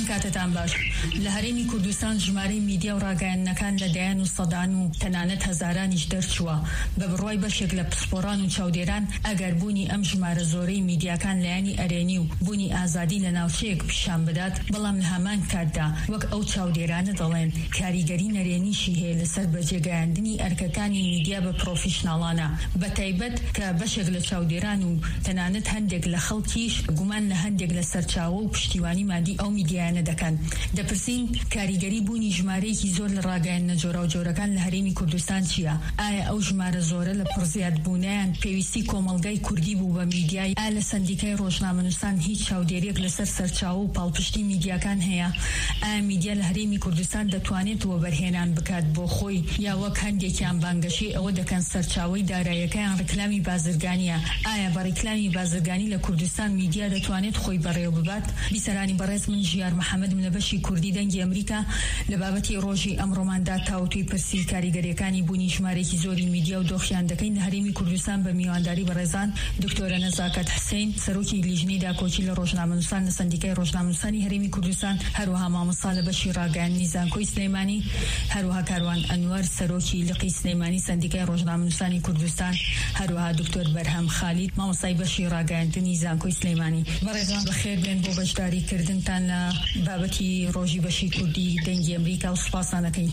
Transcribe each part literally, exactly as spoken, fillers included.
کاتتان باش. لە هەرێمی کوردستان ژمارەی میدیا و ڕاگەیاندنەکان لە دەیان و سەدان و تەنانەت هەزارانیش دەرچووە بە بڕوای بەشێک لە پسپۆڕان و چاودێران. ئەگەر بوونی ئەم ژمارە زۆرەی میدیاکان لایەنی ئەرێنی و بوونی ئازادی لە ناوچەیەک پیشان بدات، بەڵام لە هەمان کاتدا وەک ئەو چاودێرانە دەڵێن کاریگەری نەرێنیشی هەیە لەسەر بەجێگەیاندنی ئەرکەکانی میدیا بە پرۆفیشناڵانە، بە تایبەت کە بەشێک لە چاودێران و تەنانەت هەندێک لە خەڵکیش گومان لە هەندێک لە سەرچاوە و پشتیوانی مادی ئەو میدیایانە دەکەن. دەپرسین کاریگەری بوونی ژمارەیەکی زۆر لە ڕاگەیاندنە جۆرە و جۆرەکان لە هەرێمی کوردستان چییە؟ ئایا ئەو ژمارە زۆرە لە پڕزیاد بوونیان پێویستی کۆمەڵگەی کوردی بوو بە میدیای؟ ئایا لە سندیکای ڕۆژنامەنووسان هیچ چاودێریەک لەسەر سەرچاوە و پاڵپشتی میدیاکان هەیە؟ ئایا میدیا لە هەرێمی کوردستان دەتوانێت وەبەرهێنان بکات بۆ خۆی، یا وەک هەندێکیان بانگەشی ئەوە دەکەن سەرچاوەی داراییەکەیان ڕکلامی بازرگانیە؟ ئایا بە ڕکلامی بازرگانی لە کوردستان میدیا دەتوانێت خۆی بەڕێوە ببات؟ بیسەرانی بەڕێز، من ژیار محەممەدم لە بەشی کوردی دەنگی ئەمریکا لە بابەتی ڕۆژی ئەمڕۆماندا تاوتوی پرسی کاریگەریەکانی بوونی ژمارەیەکی زۆری میدیا و دۆخیان دەکەین لە هەرێمی کوردستان بە میوانداری بەڕێزان دکتۆرە نەزاکەت حسین، سەرۆکی لیژنەی داکۆچی لە ڕۆژنامەنووسان لە سندیکای ڕۆژنامەنووسانی هەرێمی کوردستان، هەروەها مامۆستا لە بەشی ڕاگەیاندنی زانکۆی سلەیمانی، هەروەها کاروان ئەنوەر، سەرۆکی لقی سلەیمانی سندیکای ڕۆژنامەنووسانی کوردستان، هەروەها دکتۆر بەرهەم خالید، مامۆستای بەشی ڕاگەیاندنی زانکۆی سلەیمانی. بەڕێزان بەخێر بێن بۆ بەشداریکردنتان لە بابەتی ڕۆژی بەشی کوردی دەنگی ئەمریکا و سوپاسانەکەین.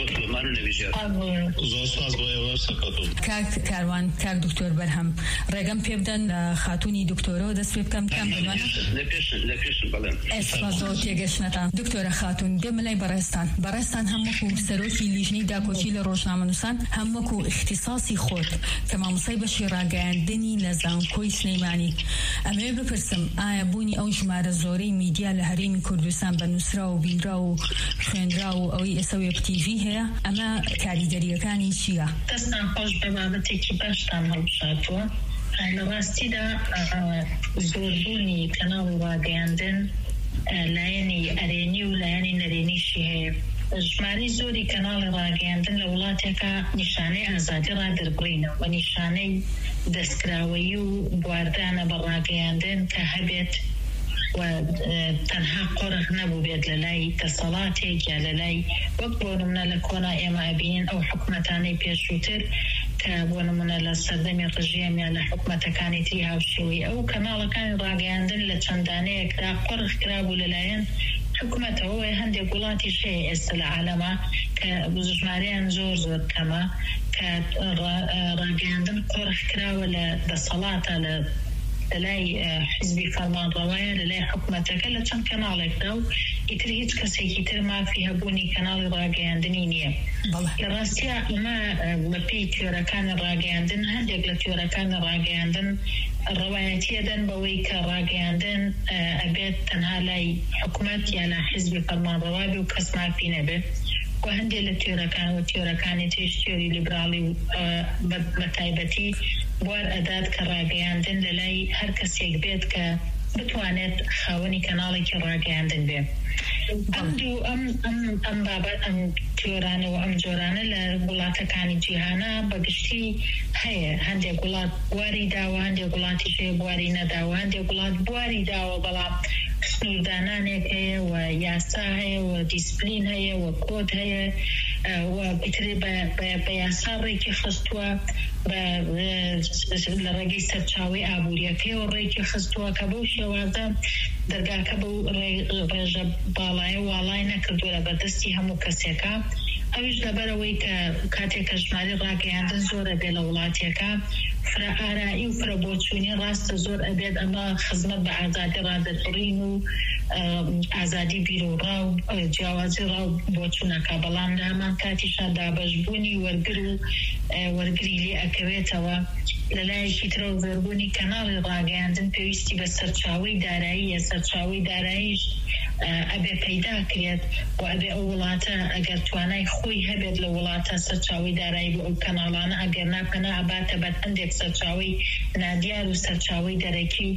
کاک کاروان، کاک دکتۆر بەرهەم، ڕێگەم پێ بدەن خاتوونی دکتۆرەوە دەست پێ بکەم کام بمانە ئێسپازۆ تێگەشتنەتان. دکتۆرە خاتوون، دێمە لای بەڕێستان. بەڕێستان هەم وەکو سەرۆکی لیژنەی داکۆچی لە ڕۆژنامەنووسان، هەم وەکو اختصاصی خۆت کە مامۆستای بەشی ڕاگەیاندنی لە زانکۆی سلەیمانی، ئەمەوێ بپرسم ئایا بوونی ئەو ژمارە زۆرەی میدیا لە هەرێمی کوردستان بە نووسرا و بینرا و خوێندرا و ئەوەی ئێستا وێب تیڤی هەیە، ئەمە کاریگەریەکانی چییە؟ دەستان خۆش بە بابەتێکی باشتان هەڵبژاردووە. لە ڕاستیدا زۆربوونی کەناڵی ڕاگەیاندن لایەنی ئەرێنی و لایەنی نەرێنیشی هەیە. ژمارەی زۆری کەناڵی ڕاگەیاندن لە وڵاتێکە نیشانەی ئازادی ڕادربڕینە و نیشانەی دەستکراوەیی و بواردانە بە ڕاگەیاندن کە هەبێت و تەنها قۆرق نەبوو بێت لە لای دەسەڵاتێک یا لە لای وەک بۆ نمونە لە کۆنا ئێمە ئەبینین ئەو حکومەتانەی پێشووتر کە بۆ نمونە لە سەردەمی ڕژیم یا لە حکومەتەکانی تری هاوشێوەی ئەو کەناڵەکانی ڕاگەیاندن لە چەندانەیەکدا قۆرق کرابوو لەلایەن حکومەتەوە. هەندێک وڵاتی شەیە ئێستا لە عالەما کە ژمارەیان زۆر زۆر کەمە کە ڕاگەیاندن قۆرق کراوە لە دەسەڵاتە لە لەلای حزبی فەرمانڕەوایە لەلای حکومەتەکە لە چەند کەناڵێکدا و ئیتر هیچ کەسێکی تر مافی هەبوونی کەناڵی ڕاگەیاندنی نییە. لە ڕاستیە ئەمە بەپێی تیۆرەکانی ڕاگەیاندن هەندێک لە تیۆرەکانی ڕاگەیاندن ڕەوایەتیە دەن بەوەی کە ڕاگەیاندن ئەبێت تەنها لای حکومەت یا لە حزبی فەرمانڕەوا بێ و کەس مافی نەبێت. و هەندێک لە تیۆرەکان و تیۆرەکانی تێش تیۆری لیبراڵی بە تایبەتی بوار ئەدات کە ڕاگەیاندن لە لای هەر کەسێک بێت کە بتوانێت خاوەنی کەناڵێکی ڕاگەیاندن بێ. ئەم دوو ئەم ئەم بابەت ئەم تیۆرانە و ئەم جۆرانە لە وڵاتەکانی جیهانە بەگشتی هەیە. هەندێک وڵات بواری داوە، هەندێک وڵاتیش هەیە بواری نەداوە، هەندێک وڵات بواری داوە بەڵام سنووردانانێک هەیە و یاسا هەیە و دیسپلین هەیە و کۆد هەیە و ئیتر بە یاسا ڕێکی خستووە لە ڕێگەی سەرچاوی ئابوووریەکەی و ڕێکی خستووە کە بەو شێوازە دەرگاکە بەو ڕێژە باڵایە واڵای نەکردووە لە بەردەستی هەموو کەسێکە. ئەویش لەبەرەوەی کە کاتێکە ژمارەی ڕاگەیاندن زۆرە بێ لە وڵاتێکە، فرە ئارایی و فرە بۆچوونی ڕاستە زۆر ئەبێت ئەمە خزمەت بە ئازادی ڕادەربڕین و ئازادی بیرۆڕا و جیاوازی ڕاو بۆچوونەکە، بەڵام لە هەمان کاتیشا دابەشبوونی وەرگر و وەرگری لێ ئەکەوێتەوە. لەلایەکی ترە و زۆربوونی کەناڵی ڕاگەیاندن پێویستی بە سەرچاوەی دارایی سەرچاوەی داراییش ئەبێ پەیدا کرێت و ئەبێ ئەو وڵاتە ئەگەر توانای خۆی هەبێت لە وڵاتە سەرچاوەی دارایی بۆ ئەو کەناڵانە، ئەگەر ناپەنا ئەباتە بەد هەندێک سەرچاوەی نادیار و سەرچاوەی دەرەکی،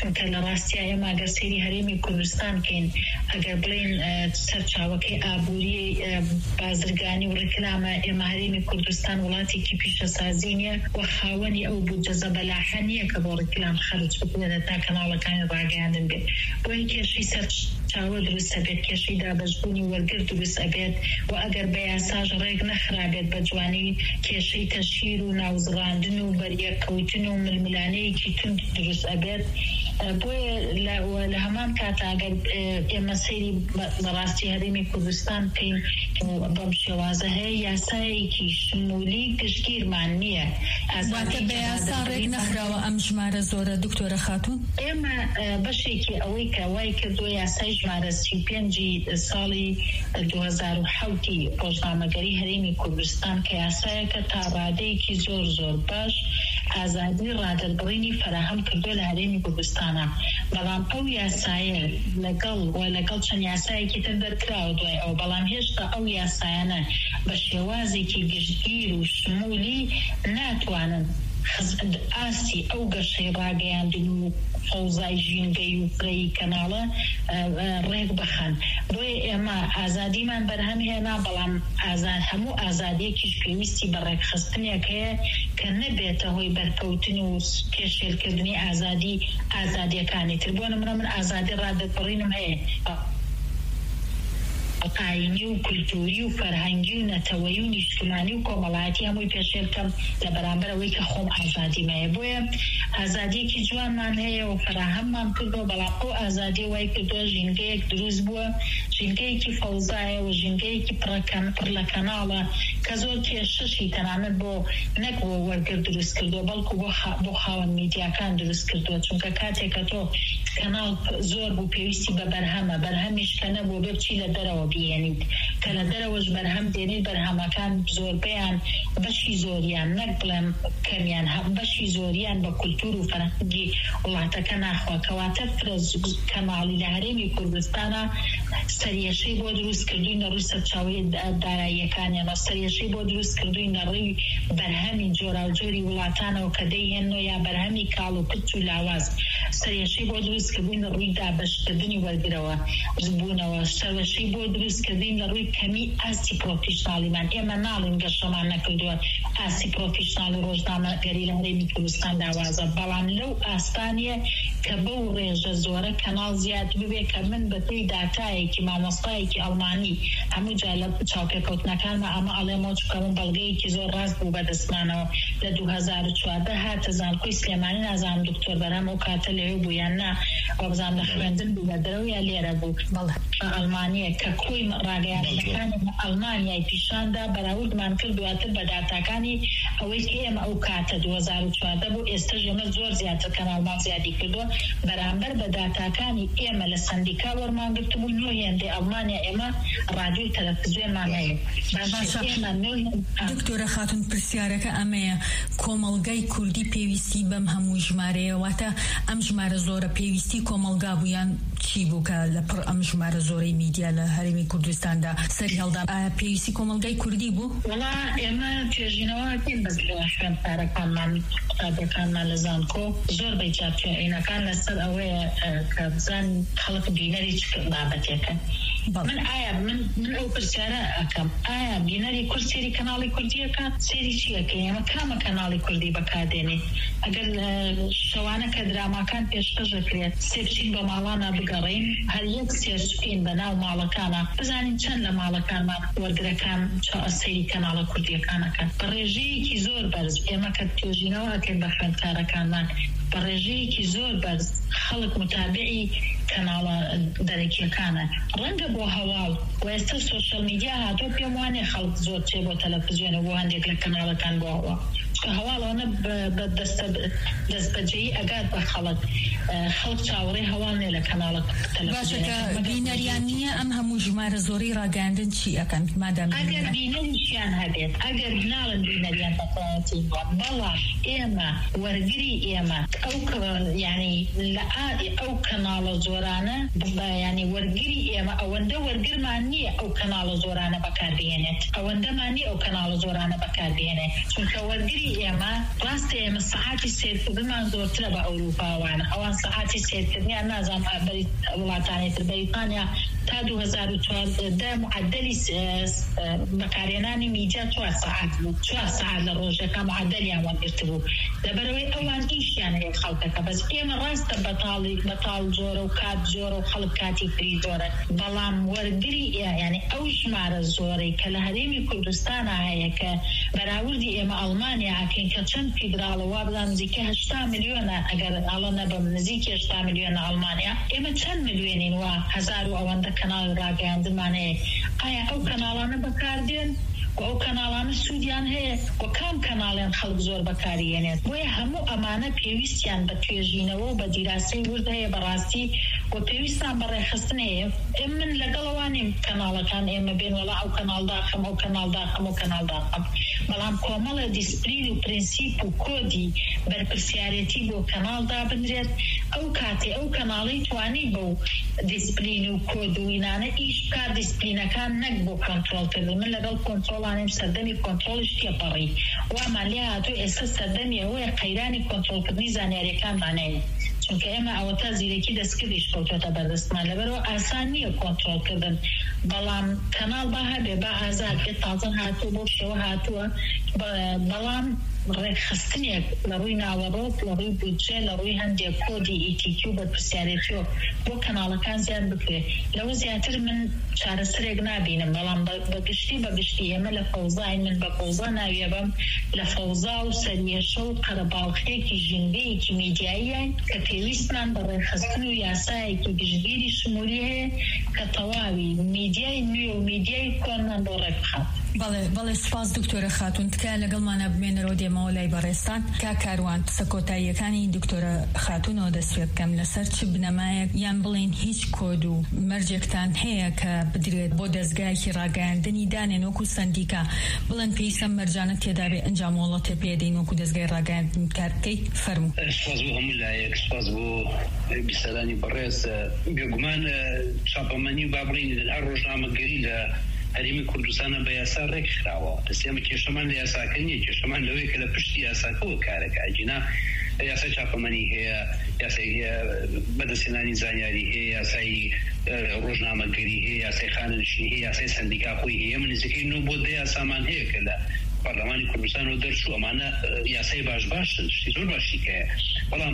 چونکە لە ڕاستیە ئێمە ئەگەر سەیری هەرێمی کوردستان کەین ئەگەر بڵێن سەرچاوەکەی ئابووری بازرگانی و ڕێکلامە ئێمە هەرێمی کوردستان وڵاتێکی پیشەسازی نیە و خاوەنی ئەو بودجە بەلاحە نییە کە بۆ ڕێکلام خەرج بکرێت تا کەناڵەکانی ڕاگەیاندن بێت بۆی کێشەی سەرچاوە دروستە بێت کێشەی دابەشبوونی وەرگرت دروستە بێت و ئەگەر بە یاساژ ڕێک نەخرابێت بە جوانی کێشەی تەشیر و ناوزڕاندن و بەریەکەوتن و ململانەیەکی تند دروست ئەبێت بۆیە لە هەمان کاتە ئەگەر ئێمە سەیری بەڕاستی هەرێمی کوردستان بکەین بەم شێوازە هەیە یاسایەکی شمولی گشتگیرمان نییە واتە بە یاسا ڕێک نەخراوە ئەم ژمارە زۆرە دکتۆرە خاتوون ئێمە بەشێکی ئەوەی کە وای کردووە یاسای ژمارە سی و پێنجی ساڵی دوو هەزار و حەوتی ڕۆژنامەگەری هەرێمی کوردستان کە یاسایەکە تا ڕادەیەکی زۆر زۆر باش ئازادی ڕادەربڕینی فراهەم کردووە لە هەرێمی کوردستانە بەڵام ئەو یاسایە لەگەڵ و لەگەڵ چەند یاسایەکی تر دەرکراوە دوای ئەو بەڵام هێشتا ئەو یاسایانە بە شێوازێکی گشتگیر و شمولی ناتوانن ئاسی ئەو گەشەی ڕاگەیاندن و فەوزای ژینگەی و فرەی کەناڵە ڕێک بخەن بۆیە ئێمە ئازادیمان بەرهەم هێنا بەڵام ئازاد هەموو ئازادیەکیش پێویستی بە ڕێکخستنێک هەیە کە نەبێتە هۆی بەرکەوتن و پێشێلکردنی ئازادی ئازادیەکانی تر بۆ نمونە من ئازادی ڕادەربڕینم هەیە ئاینی و کولتوری و فەرهەنگی و نەتەوەیی و نیشتمانی و کۆمەڵایەتی هەمووی پێشێلکەم لە بەرامبەر ئەوەی کە خۆم ئازادیمەیە بۆیە ئازادیەکی جوانمان هەیە و فراهەممان کردەوە بەڵام ئەو ئازادی وای کردووە ژینگەیەک دروست بووە ژینگەیەکی فەوزایە و ژینگەیەکی پڕ لە کەناڵە کە زۆر کێشەشی تەنانەت بۆ نەک بۆ وەرگرت دروست کردووە بەڵکو بۆ خاوەن میدیاکان دروست کردووە چونکە کاتێکە تۆ کەناڵ زۆر بوو پێویستی بە بەرهەمە بەرهەمیش کە نەبوو بێ بچی لە دەرەوە بێنیت کە لە دەرەوەش بەرهەم دێنیت بەرهەمەکان زۆربەیان بەشی زۆریان نەک بڵێم کەمیان بەشی زۆریان بە کولتور و فەرهەنگی وڵاتەکە ناخوا کەواتە فرە کەناڵی لە هەرێمی کوردستانە سەریەشەی بۆ دروست کردووی نەڕووی سەرچاوەی داراییەکانیانە سەریەشەی بۆ دروست کردووی نەڕووی بەرهەمی جۆراوجۆری وڵاتانەوە کە دەیهێنەوە یا بەرهەمی کاڵ و کچ و لاواز سەریەشەی بۆ دروست کردووی نەڕووی دابەشکردنی وەرگرەوە بوونەوە سەرەشەی بۆ دروستکردین لە ڕووی کەمی ئاسی پرۆفیشناڵیمان ئێمە ناڵین گەشەمان نەکردووە ئاسی پرۆفیشناڵی ڕۆژنامەگەری لە هەرێمی کوردستان داوازە بەڵام لەو ئاستانیە کە بەو ڕێژە زۆرە کەناڵ زیاد ببێ کە من بە پێی داتایەکی مامۆستایەکی ئەڵمانی هەموو جا لە چاوپێکەوتنەکانمە ئەمە ئەڵێمەوە چکە من بەڵگەیەکی زۆر ڕاست بوو بەدەستمانەوە لە دوو هەزار و چواردە هاتە زانکۆی سلێمانی نازانم دکتۆر بەرهەم ئەو کاتە لەوێ بوو یان نا وەبزان لە خوێندن بوو لە دەرەوە یا لێرە بوو ئەڵمانیە کە کوی ڕاگەیاندنەکانی ئەڵمانیای پیشاندا بەراوردمان کرد دواتر بە داتاکانی ئەوەی کە ئێمە ئەو کاتە دوو هەزار و چواردە بوو ئێستا ئێمە زۆر زیاتر کەناڵمان زیادی کردووە بەرامبەر بە داتاکانی ئێمە لە سندیکا وەرمان گرتبوو نۆ هێندەی ئەڵمانیا ئێمە ڕادیۆی تەلەڤیزیۆنمان هەیە دکتۆرە خاتوون پرسیارەکە ئەمەیە کۆمەڵگەی کوردی پێویستی بەم هەموو ژمارەیە واتە ئەم ژمارە زۆرە پێویستی کۆمەڵگا بوویان چی بوو کە لە پڕ ئەم ژمارە زۆرەی میدیا لە هەرێمی کوردستاندا سەری هەڵدا پێویستی کۆمەڵگەی کوردی بوو؟ وڵا ئێمە توێژینەوەکەین بەس لە خوێندکارەکانمان قوتابیەکانمان لە زانکۆ زۆر بەیجا توێژینەکان لەسەر ئەوەیە کە بزان خەڵک بینەری چ بابەتێکە من ئایا من من ئەو پرسیارە ئەکەم ئایا بینەری کورد سێری کەناڵی کوردیەکە سێری چیەکە ئێمە کامە کەناڵی کوردی بەکاردێنێ ئەگەر شەوانە کە دراماکان پێشکەش دەکرێت سێ بچین بە ماڵانە بگەڕین هەر یەک سێر سوپین بە ناو ماڵەکانە بزانین چەند لە ماڵەکانمان وەرگرەکان سەیری کەناڵە کوردیەکانەکەن بە ڕێژەیەکی زۆر بەرز ئێمە کە توێژینەوە ئەکەین بە خوێندکارەکانمان بە ڕێژەیەکی زۆر بەرز خەڵک متابعی کەناڵە دەرەکیەکانە ڕەنگە بۆ هەواڵ و ئێستا سۆشیەل میدیا هاتۆ پێم وانێ خەڵک زۆر چێ بۆ تەلەڤیزیۆنە بۆ هەندێک لە کەناڵەکان بۆ هەوا چکە هەواڵەوەنە بە دەستبەجێیی ئەگات بە خەڵک خەڵک چاوەڕێی هەواڵ نێ لە کەناڵە باشەکە بینەریان نییە ئەم هەموو ژمارە زۆرەی ڕاگەاندن چی ئەکەن مادام ئەگەر بینەریشیان هەبێت ئەگەر ناڵن بینەریان بەتەواوەتی بەڵام ئێمە وەرگری ئێمە ئەو یعنی لە ئەو کەناڵە زۆرانە ینی وەرگری ئێمە ئەوەندە وەرگرمان نییە ئەو کەناڵە زۆرانە بەکاربێنێت ئەوەندەمان نیە ئەو کەناڵە زۆرانە بەکاربێنێت چونکە وەرگری ئێمە ڕاستی ئێمە سەعاتی سێرکردنمان زۆرترە بە ئەوروپاوانە ئەوان سەعاتی سێرکردنیان نازانم وڵاتانی تر بەریتانیا تا دوو هەزار و چواردە معدەلی بەکارهێنانی میدیا چوار سەعات بوو چوار سەعات لە ڕۆژەکە معدەلیان وەرگرت بوو لەبەرەوەی ئەوان ئیشیان هەیە خەڵکەکە بەس ئێمە ڕاستە بەتاڵی بەتاڵ جۆرە و کات جۆرە و خەڵک کاتی فری جۆرە بەڵام وەرگری یعنی ئەو ژمارە زۆرەی کە لە هەرێمی کوردستانە هەیە کە بەراوردی ئێمە ئەڵمانیا ئاکەین کە چەند فیدراڵە وا بڵام نزیکە هەشتا ملیۆنە ئەگەر ئەڵە نەبم نزیکی هەشتا ملیۆنە ئەڵمانیا ئێمە چەند ملیۆنین وا هەزار و ئەوەندە کەناڵ ڕاگەیاندمان هەیە ئایا ئەو کەناڵانە بەکاردێن و ئەو کەناڵانە سوودیان هەیە و کام کەناڵیان خەڵک زۆر بەکاریێنێت بۆیە هەموو ئەمانە پێویستیان بە توێژینەوە و بە دیراسی ورد هەیە بەڕاستی و پێویستان بەڕێخستن هەیە ئێمە من لەگەڵەوانیم کەناڵەکان ئێمە بێن وەڵا ئەو کەناڵ داخەم ئەو کەناڵ داخەم و کەناڵ داخەم بەڵام کۆمەڵە دیسپلین و پرینسیپ و کۆدی بەرپرسیارەتی بۆ کەناڵ دابنرێت ئەو کاتێ ئەو کەناڵی توانی بۆ دیسپلین و کۆد و وینانە ئیش کار دیسپلینەکان نەک بۆ کۆنترۆڵکردن من لەگەڵ کۆنترۆڵانیم سەردەمی کۆنترۆڵش تێپەڕی وامان لێ هاتوو ئێستا سەردەمی ئەوەیە قەیرانی کۆنترۆڵکردنی زانیاریەکانمانەیە چونکە ئێمە ئەوە تا زیرەکی دەستکردیش کەوتۆتە بەردەستمان لەبەرەوە ئاسان نییە کۆنترۆڵکردن بەڵام کەناڵ با هەبێ با ئازاد بێت تازە هاتووە بۆ شێوە هاتووە بەڵام ڕێکخستنێک لە ڕووی ناوەڕۆک لە ڕووی بودجێ لە ڕووی هەندێک کۆدی ئیتیکی و بەرپرسیارەتیەوە بۆ کەناڵەکان زیاد بکرێت لەوە زیاتر من چارەسەرێک نابینم بەڵام بەگشتی بەگشتی ئێمە لە فەوزای من بە فەوزا ناویە بەم لە فەوزا و سەریێشە و قەرەباڵخێکی ژینگەیەکی میدیاییە کە پێویستمان بە ڕێکخستن و یاسایەکی گشتگیری شمولی هەیە کە تەواوی میدیای نوێ و میدیای کۆنمان بۆ ڕێکخات. بەڵێ بەڵێ سپاس دکتۆرە خاتون تکایە لەگەڵمانە بمێنەرەوە دێمەوە لای بەڕێستان کا کاروان قسە کۆتاییەکانی دکتۆرە خاتونەوە دەست پێ بکەم لەسەر چ بنەمایەک یان بڵێن هیچ کۆد و مەرجێکتان هەیە کە بدرێت بۆ دەستگایەکی ڕاگەیاندنی دانێن وەکو سەندیکا بڵێن پێویستە مەرجانە تێدا بێ ئەنجاموڵەتە پێدەین وەکو دەستگای ڕاگەیاندن کار بکەیت فەرموو. سپاس بۆ هەموو لایەک سپاس بۆ بیسەرانی بەڕێز بێگومان چاپەمەنی با بڵین هەر ڕۆژنامەگەری لە هەرێمی کوردستانە بە یاسا ڕێکخراوە دەستێمە کێشەمان لە یاساکە نییە کێشەمان لەوەیە کە لە پشتی یاساکەوە کارەکە جینا یاسا چاپەمەنی هەیە یاسای بەدەستێنانی زانیاری هەیە یاسای ڕۆژنامەگەری هەیە یاسای خانەنشینی هەیە یاسای سەندیکا خۆی هەیە من نزیکەی نۆ بۆ دە یاسامان هەیە کە لە پەرلەمانی کوردستانەوە دەرچوو ئەمانە یاسای باش باشن شتی زۆر باشی کەیە بەڵام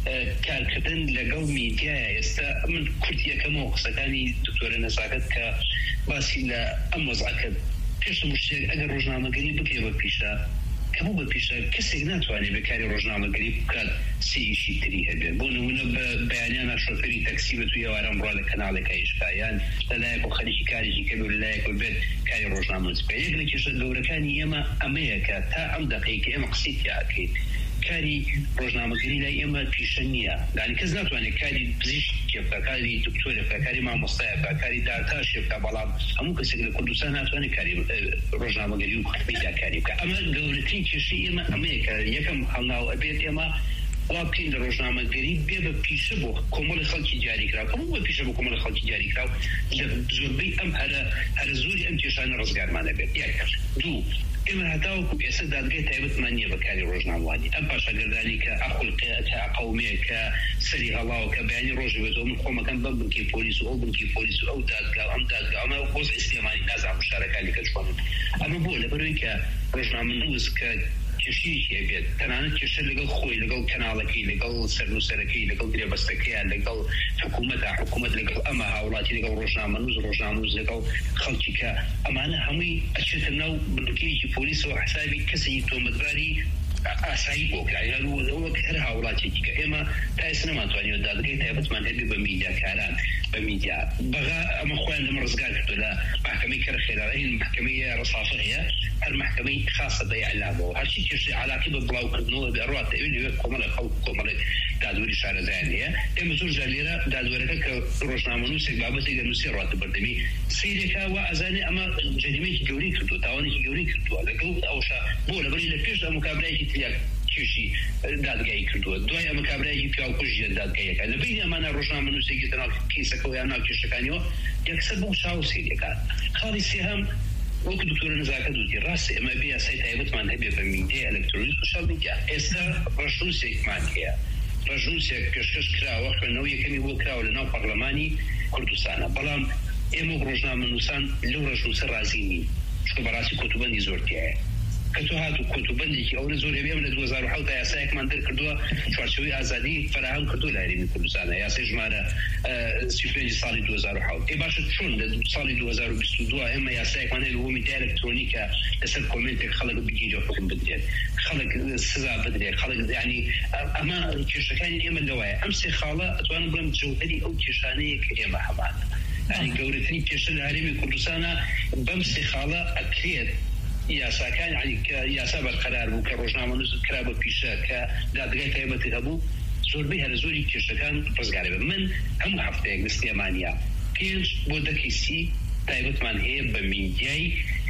کارکردن لەگەڵ میدیایە ئێستا من کورتی یەکەمەوە قسەکانی دکتۆرە نەزاکت کە باسی لە ئەم وەزعەکە پێشتم شتێک ئەگەر ڕۆژنامەگەری بکرێ بە پیشە کەموو بە پیشە کەسێک ناتوانێت بەکاری ڕۆژنامەگەری بکات سێ ئیشی تری هەبێت بۆ نمونە بە بەیانیانە شۆفێری تەکسی بێت و ئێوارەم ڕوا لە کەناڵێکە ئیشکایان لەلایەک و خەریکی کارێکی کە بێت لەلایەک بێت کاری ڕۆژنامەنووس بێت یەک لە کێشە گەورەکانی ئێمە ئەمەیە کە تا ئەم دەقەیەکە ئێمە قسەی تیاکەین کاری ڕۆژنامەگەری لای ئێمە پیشە نییە دانی کەس ناتوانێت کاری پزیشکی بکە کاری دکتۆرە بکە کاری مامۆستایە بکە کاری دارتاشێ بکە بەڵام هەموو کەسێک لە کوردستان ناتوانێت کاری ڕۆژنامەگەری و میدیاکاری بکە ئەمە گەورەترین کێشەی ئێمە ئەمەیە کە یەکەم هەڵناو ئەبێت ئێمە وا بکەین لە ڕۆژنامەگەری بێ بە پیشە بۆ کۆمەڵی خەڵکی دیاریکراو کەموو بە پیشە بۆ کۆمەڵی خەڵکی دیاریکراو لە زۆربەی ئەم هەرە هەرە زۆری ئەم کێشانە ڕزگارمانە بێت یەک دوو ئێمە هەتاوەکو ئێستا دادگای تایبەتمان نییە بەکاری ڕۆژنامەوانی ئەم پاشەگەردانی کە ئەخولقێ تا قەومەیە کە سەری هەڵاوە کە بەیانی ڕۆژی بێتەوە من خۆمەکەم بەم بنکی پۆلیس و ئەو بنکی پۆلیس و ئەو دادگا ئەم دادگا ئەمە بۆز ئیسلێمانی نازانم شارەکانی کە چۆنن ئەمە بۆ لەبەرەوەی کە ڕۆژنامەنووس کە کێشەیەکی هەبێت تەنانەت کێشە لەگەڵ خۆی لەگەڵ کەناڵەکەی لەگەڵ سەرنووسەرەکەی لەگەڵ درێبەستەکەیە لەگەڵ حکوومەتە حکوومەت لەگەڵ ئەمە هاوڵاتی لەگەڵ ڕۆژنامەنووس ڕۆژنامەنووس لەگەڵ خەڵکی کە ئەمانە هەمووی ئەچێتە ناو بنکەیەکی پۆلیسەوە حسابی کەسێکی تۆمەتباری ئاسایی بۆکرایان وەک هەر هاوڵاتێکی کە ئێمە تا ئێستا نەمانتوانیوە دادگای تایبەتمان هەبێ بە میدیاکاران بە میدیا بەغا ئەمە خۆیان لەمە ڕزگار کردو لە محکەمەی کەرەخێرایی محکەمەی ڕەسافە هەیە هەر محکەمەی خاصە بە ئیعلامەوە هەرچی کێشەی علاقی بە بڵاوکردنەوە بێڕات ئەوێ کۆمەڵە خەڵک کۆمەڵێک دادوەری شارەزایان هەیە ئێمە زۆر جار لێرە دادوەرەکە کە ڕۆژنامەنووسێک بابەتێک نووسی ڕاتە بەردەمی سیرێکا وا ئەزانێ ئەمە جەریمەیەکی گەورەی کردووە تاوانێکی گەورەی کردووە لەگەڵ ئەوشا بۆ لەبەری لە پێش ئەم کابرایەکی تریاک کێشی دادگایی کردووە دوای ئەمە کابرایەکی پیاوکوژیە دادگایەکە لەبەری ئەمانە ڕۆژنامەنووسێکی تەناو کیسەکەەوە یان ناو کێشەکانیەوە یەکسەر بۆ چاو سیرەکان خاڵی سێهەم وەکو دکتۆر نزاکە دوتی ڕاستە ئێمە بێ یاسای تایبەتمان هەبێ بە میدیای ئەلکترۆنیک سوشیال میدیا ئێستا ڕەشنووسێکمان هەیە ڕەشنووسێک پێشکەش کراوە خوێندنەوە یەکەمی بۆ کراوە لەناو پەرلەمانی کوردستانە بەڵام ئێمە ڕۆژنامەنووسان لەو ڕەشنووسە ڕازی نین چونکە بەڕاستی کۆتوبەندی زۆرتیایە کە تۆ هاتو کۆتوبەندێکی ئەوە زۆر هەبێ لە دوو هەزار و حەوت یاسایەکمان دەرکردووە چوارچێوەی ئازادی فراهم کردو لە هەرێمی کوردستانە یاسای ژمارە سی و پێنج ساڵی دوو هەزار و حەوت ئێ باشە چۆن لە ساڵی دوو هەزار و بیست و دوو ئێمە یاسایەکمان هەیە بۆ میدیای ئەلکترۆنیکە لەسەر کۆمنتێک خەڵک بگیرێ حکم بدرێت خەڵک سزا بدرێت خەڵک یعنی ئەمە کێشەکانی ئێمە لەوایە ئەم سێ خاڵە ئەتوانم بڵێم جەوهەری ئەو کێشانەیە کە ئێمە هەمانە یعنی گەورەترین کێشە لە هەرێمی کوردستانە بەم سێ خاڵە ئەکرێت یاساکان یاسا بەرقەرار بوو کە ڕۆژنامەنووس کرا بە پیشە کە دادگای تایبەتی هەبوو زۆربەی هەرە زۆری کێشەکان ڕزگارە بێ من هەموو هەفتەیەک دەستێمانیا پێنج بۆ دەکەی سی تایبەتمان هەیە بە میدیای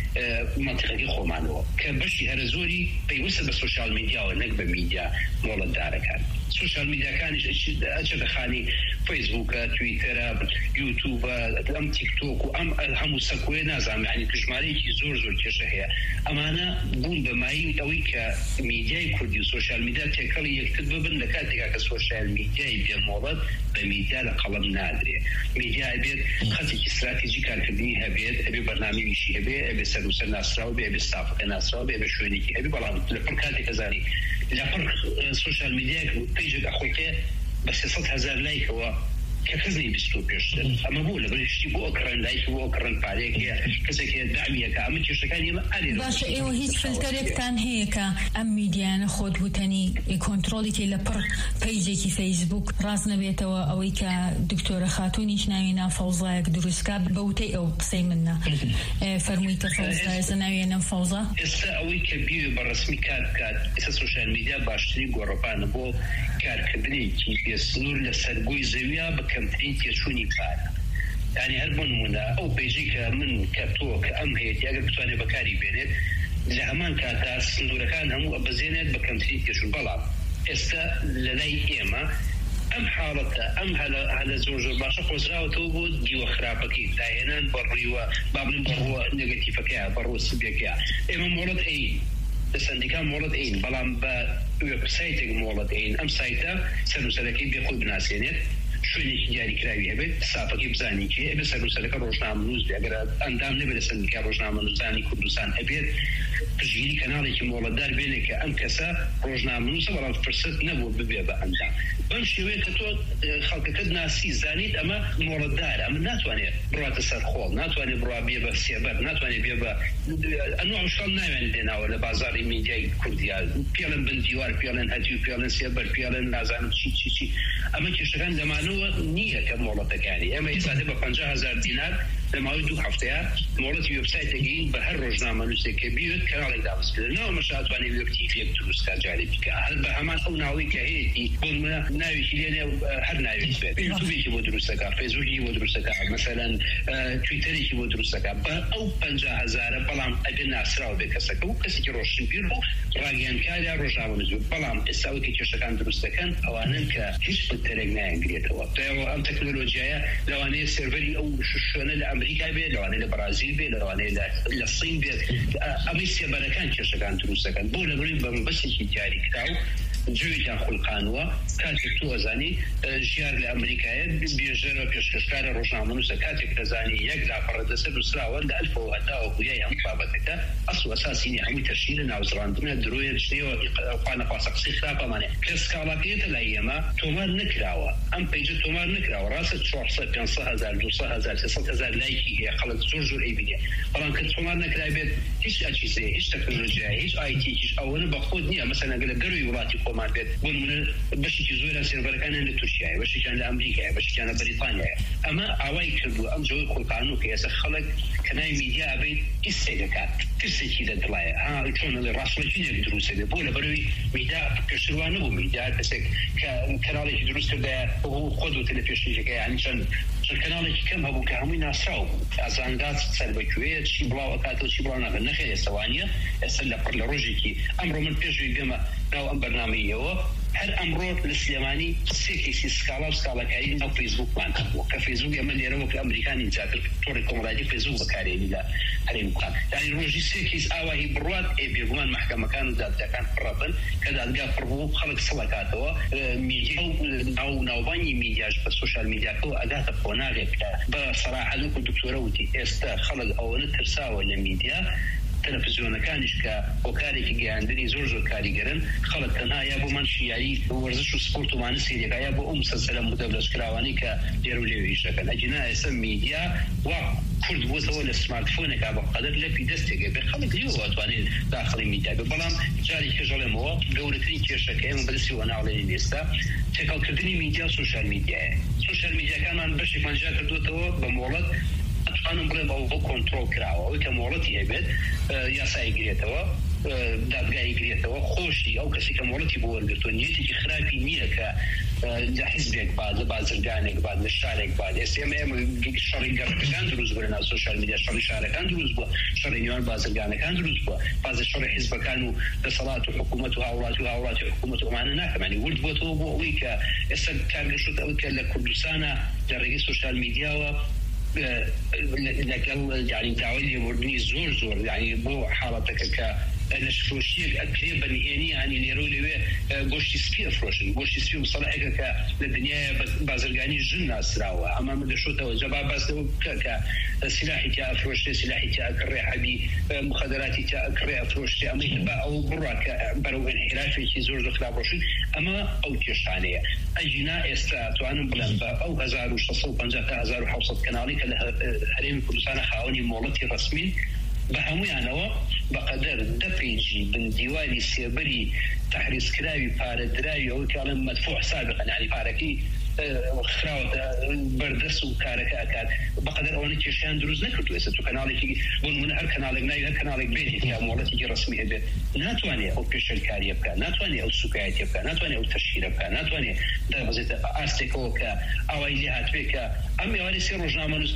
منطقەکەی خۆمانەوە کە بەشی هەرە زۆری پەیوەستە بە سوشیال میدیاوە نەک بە میدیا مۆڵەتدارەکان سوشیال میدیاکانیش ئەچێتە خانی فەیسبووکە تویتەرە یوتیوبە ئەم تیکتۆک و ئەم هەموو سەکوێ نازانم یعنی توژمارەیەکی زۆر زۆر کێشە هەیە ئەمانە بوون بە مایی ئەوەی کە میدیای کوردی و سوشیال میدیا تێکەڵی یەکتر ببن لە کاتێکا کە سوشیال میدیای بێ مۆڵەت بە میدیا لە قەڵەم نادرێ میدیا ئەبێت خەتێکی استراتیژی کارکردنی هەبێت ئەبێ بەرنامەیەکی هەبێ ئەبێ سەر ناسراوە بێ بێ ستافەکە ناسراوە بێ بە شوێنێکی هەبێ بەڵام لەپڕ کاتێک ئەزانی لەپڕ سوشیال میدیاک پێیجێک ئەخۆکێ بە سێسەد هەزار لایکەوە کە کەسنی بیست و پێشتر ئەمە بوو لە بەرشتی بۆ ئەکڕن لایکی بۆ ئەکڕن پارێک هەیە کەسێک هەیە دامیەکە ئەمە کێشەکانی ئێمە ئەرێ باشە ئێوە هیچ فلتەرێکتان هەیە کە ئەم میدیانە خۆت وتەنی کۆنتڕۆڵێکی لە پڕ پەیجێکی فەیسبوک ڕاست نەبێتەوە ئەوەی کە دکتۆرە خاتوونیش ناوێنە فەوزایەک دروستکە بەوتەی ئەو قسەی منە فەرموویتە فەوزایە ناوێنم فەوزا ئێستا ئەوەی کە بیوێ بە ڕسمی کار بکات ئێستا سوشیال میدیا باشترین گۆڕەپانە بۆ کارکردنێکی بێسنوور لە سەرگۆی زەویە بە کەمترین تێچوونی پارە یعنی هەر بۆ نمونە ئەو پەیجەی کە من کە تۆ کە ئەم هەیەی ئەگەر بتوانێت بەکاری بێنێت لە هەمان کاتا سنوورەکان هەموو ئەبەزێنێت بە کەمترین تێچوون بەڵام ئێستا لە لای ئێمە ئەم حاڵەتە ئەم هەلە زۆر زۆر باشە خۆزراوەتەوە بۆ دیوە خراپەکەی داهێنان بەڕیوە بابن بەڕوە نێگەتیڤەکەیە بەڕوە سبیەکەیە ئێمە مۆڵەت ئەین لە سندیکان مۆڵەت ئەین بەڵام بە وێبسایتێک مۆڵەت ئەین ئەم سایتە سەرنووسەرەکەی بێ خۆی بناسیێنێت شوێنێکی دیاریکراوی هەبێت ساپەکەی بزانی کێ ئەبێ سەرنووسەرەکە ڕۆژنامەنووس بێ ئەگەر ئەندام نەبێت لە سندیکا ڕۆژنامەنووسانی کوردستان هەبێت پشگیری کەناڵێکی مۆڵەتدار بێنێ کە ئەم کەسە ڕۆژنامەنووسە بەڵام فرسەت نەبوو ببێ بە ئەندام بەم شێوەیە کە تۆ خەڵکەکەت ناسی زانیت ئەمە مۆڵەتدارە ئەمە ناتوانێت بڕاتە سەر خۆڵ ناتوانێت بڕوا بێ بە سێبەر ناتوانێت بێ بە ئەنوع شەڵ ناوێن لێناوە لە بازاڕی میدیای کوردیا پێڵێن بندیوار پێڵێن هەتیو پێڵێن سێبەر پێڵێن نازانم چی چی چی ئەمە کێشەکان لەمانەوە نییە کە مۆڵەتەکانی ئێمە ئێستا بە پەنجا هەزار دینار لە ماوەی دوو هەفتەیە مۆڵەتی وێبسایتێکی بە هەر ڕۆژنامەنووسێک کە بیوێت کەناڵێک دابەزکردن ناوە مەشاتوانێت وێبتیفێک دروستکە جارێ بکە هەر بە هەمان ئەو ناوەی کە هەیەی بۆ نمونە ناوێکی لێنێ هەر ناوێک بێت یوتیوبێکی بۆ دروستەکە فەیسبووکی بۆ دروستەکە مەسەلەن تویتەرێکی بۆ دروستەکە بە ئەو پەنجا هەزارە بەڵام ئەبێ ناسراوە بێ کەسەکە و کەسێکی ڕۆشنبیر بوو ڕاگەیاندکارە ڕۆژنامەنووس بەڵام ئێستاوەی کە کێشەکان دروستەکەن ئەوانن کە هیچ فلتەرێک نایەنگرێتەوە ئەم تەکنۆلۆژیایە لەوانەیە سێڤەری ئەو شوێنە لە ئەمریکا بێت لەوانەیە لە بەرازیل بێت لەوانەیە لە سین بێت ئەمەی سێبەرەکان کێشەکان دروستەکەن بۆ لەبەروی بە مەبەستێکی دیاریکراو جوێیان خولقانوە کاتێک تۆ ئەزانی ژیار لە ئەمریکایە بێژەرە پێشکەشکارە ڕۆژنامەنووسە کاتێک دەزانی یەک لاپەڕە دەسەر دووسراوە لە ئەلفەوە هەتاوە هویای هەموو بابەتەکە ئەسڵ ئەساسینی هەمووی تەشکیلە ناوزڕاندنە درۆیە شتەوە خوانەخواسە قسەی خراپەمانێ کە سکاڵاکەیەتە لای ئێمە تۆمار نکراوە ئەم پەیجە تۆمار نکراوە ڕاستە چوارسەد پێنجسەد هەزار دووسەد هەزار سێسەد هەزار لایکی هەیە خەڵک زۆر زۆر ئەیبینێ بەڵام کە تۆمار نەکرابێت هیچ ئەچیزەیە هیچ تەکنۆلۆژیای هیچ ئایتیکیش ئەوەنە بەخۆت نییە مەسەلەن ئەگەر لە گەروی وڵاتی خۆمان بێت بۆ نمونە بەشێکی زۆرە سێڤەرەکانیان لە تورکیایە بەشێکیان لە ئەمریکایە بەشێکیان لە بەریتانیایە ئەمە ئاوای کردووە ئەم جەوەی خولقانوو کە ئێستا خەڵک کە ناوی میدیا ئەبێت ئیسێک دەکات ترسێکی لە دڵایە ها چۆن ڕاستەڵەکینێک دروستە بێت بۆ لەبەرەوەی میدیا پێشتروان نەبوو میدیا کەسێک کە کەناڵێکی دروست کردایە خۆت وتە لە پێشنیشەکە یعنی چەند کەناڵێکی کەم هەبوو کە هەمووی ناسراو بوو ئازانگات سەر بەکوێیە چی بڵاو ئەکاتەوە چی بڵاو ناکات نەخێر ئێستاوانیە ئێستا لە پڕ لە ڕۆژێکی ئەمڕۆ من پێشوی بێمە ناو ئەم بەرنامەیەوە هر امرو الاسلاماني سيكي سكالا سكالا كاين او فيسبوك مان وكفيسبوك يمن يرو كامريكاني جاتر توري كومرادي فيسبوك بكاري لا هرين كان يعني روجي سيكي اواهي بروات اي بيغمان محكمه كانوا ذات كان فرطن كذا دغا فربو خلق سلكاتو ميديا او نوباني ميديا في السوشيال ميديا كو اداه قناغه بصراحه الدكتوره ودي است خلق او نترساو الميديا تلفزيون كانش كوكاري كياندري زور زور كاريجرن خلق تنها يا ابو منشياري ورزش وسبورت ومانسي يا ابو ام مسلسل مدبلج كراواني كيرولي شكل اجنا اسم ميديا وكل بوثو السمارت فون كابو قدر لبي دستك بخلق اليوم واني داخل ميديا بلام جاري كجول مو دولتين كيرشكه من بلسي وانا على الانستا تكال كدني ميديا سوشيال ميديا سوشيال ميديا كمان بشي من جات دوتو بمولد أنا بقول أو كنترول كراوة وكمولتي أبد ياساي قريتوا دادقاي قريتوا خوشي أو كسي كمولتي بورقتون يتجي خرابي نية كحزبك بعد بعد زرقانك بعد الشارك بعد اس ام ام شري قرب كان دروز برنا السوشيال ميديا شري شارك كان دروز بوا شري نيوان بعد زرقانك كان دروز بوا بعض الشري حزب كانوا لصلاة حكومتها أولاتها أولات حكومتها معنا ناكم يعني ولد بوتو بويك اسا كان شو تقول لكردستانا جرقي السوشيال ميديا لكن يعني تعويل مردني زور زور يعني بو حالتك ك نشفوشيك أكريبا يعني يعني ليرولي قوشي سبي أفروشن قوشي سبي مصالحك ك للدنيا بازرقاني جنة سراوة أما مدشوته وجباب بس ك سلاحي تا أفروشتي سلاحي تا أكري حبي مخدراتي تا أكري أفروشتي أما يتبع أو براك برو انحرافي كي زور زور خلافروشن أما أو تيشانية أجنا استعطوان بلان أو هزار وشتصو بنجاتا هزار وحوصة كنالي كالهريم كردستان خاوني مولتي رسمي بهموی آنها بقدر دفعی بن دیواری سیبری تحریز کراوی پاردراوی او که الان مدفوع سابقا يعني پارکی خراوت بردرس و کارک اکاد بقدر اونی کشان دروز نکرد ویسه تو کانالی که بون من هر کانالک نایی هر کانالک بینی که مولتی که رسمی هده ناتوانی او پیشرکاری بکن ناتوانی او سکایتی بکن ناتوانی او تشهیر بکن ناتوانی در وضعیت آستیکو که اوایلی هاتوی که امی اولی سی روزنامه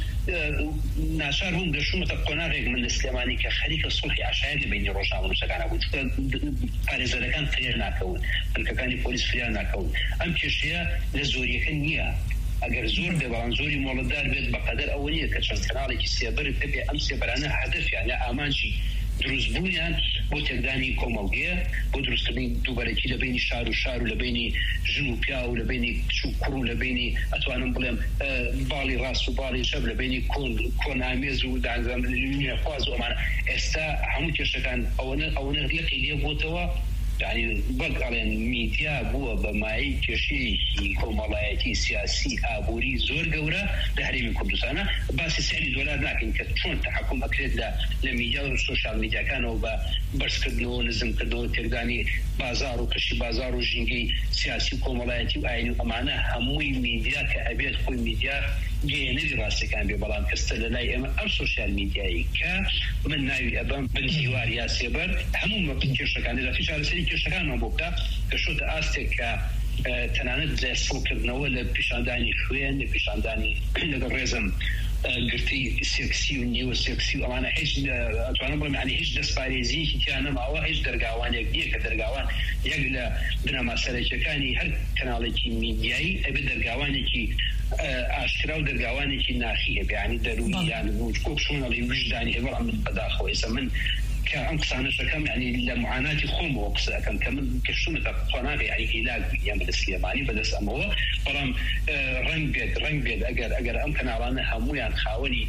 ناشر هم دشون متقناغ من الإسلاماني كخليك الصلح عشائري بين روزنامه نوسكان ابو پارێزەکان كان فرير ناكون الككاني بوليس فرير ناكون ام كشيا لزوريه نيه اگر زور به بلان زوري مولدار بيت بقدر اوليه كشان كنالي سيبر تبي ام سيبرانه هدف يعني امانشي دروز بویان بۆ تێکدانی کۆمەڵگەیە بۆ دروستکردنی دووبارەتی لە بینی شار و شار و لە بینی ژن و پیا و لە بینی کچ و کوڕ و لە بینی ئەتوانم بڵێم باڵی ڕاست و باڵی شەب لە بینی کۆنامێز و دانزانینە خواز و ئەمانە ئێستا هەموو کێشەکان ئەوەنە ئەوەنە لەقی لێ بۆتەوە يعني بقى ميديا بوا بماعي كشي كومالاتي سياسي ابوري زور جورا تحريم كردستان بس سعي دولار لكن كشون تحكم اكيد للميديا والسوشيال ميديا كانوا برس كدنو نظم كدنو تقداني بازار وكشي بازار وجنجي سياسي كومالاتي وعين امانه هموي ميديا كابيت كل ميديا جينري راسي كان ببلان كستل لاي ام السوشيال ميديا ك من ناوي ابان بالجوار يا سيبر همو ما بتكرش كان اذا في شهر سنه كرشكان مبوكا كشوت استك تنانت زي سوق النوله بيشانداني خوين بيشانداني الرزم قرتي سكسي ونيو سكسي وانا ايش اتوانى بقول يعني ايش دسباريزي كان ما هو ايش درجاوان يقدي كدرجاوان يقلا بنا مساله كاني هل كانالتي ميدياي ابي درجاوان كي اشترا ودرجاوان كي ناخيه يعني ضروري يعني وكوك شلون اللي وجداني هبل عم تداخل يسمن كأنقصان شكم يعني لمعاناة خوم وقصة كم كم كشونة قناة يعني علاج يعني الإسلامي بدأ أموه برام رنجد رنجد أجر أجر أمكن أرانا هموي عن خاوني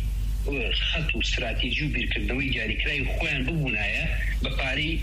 خط واستراتيجي بيركضوي جاري كلاي خوان ببناية بباري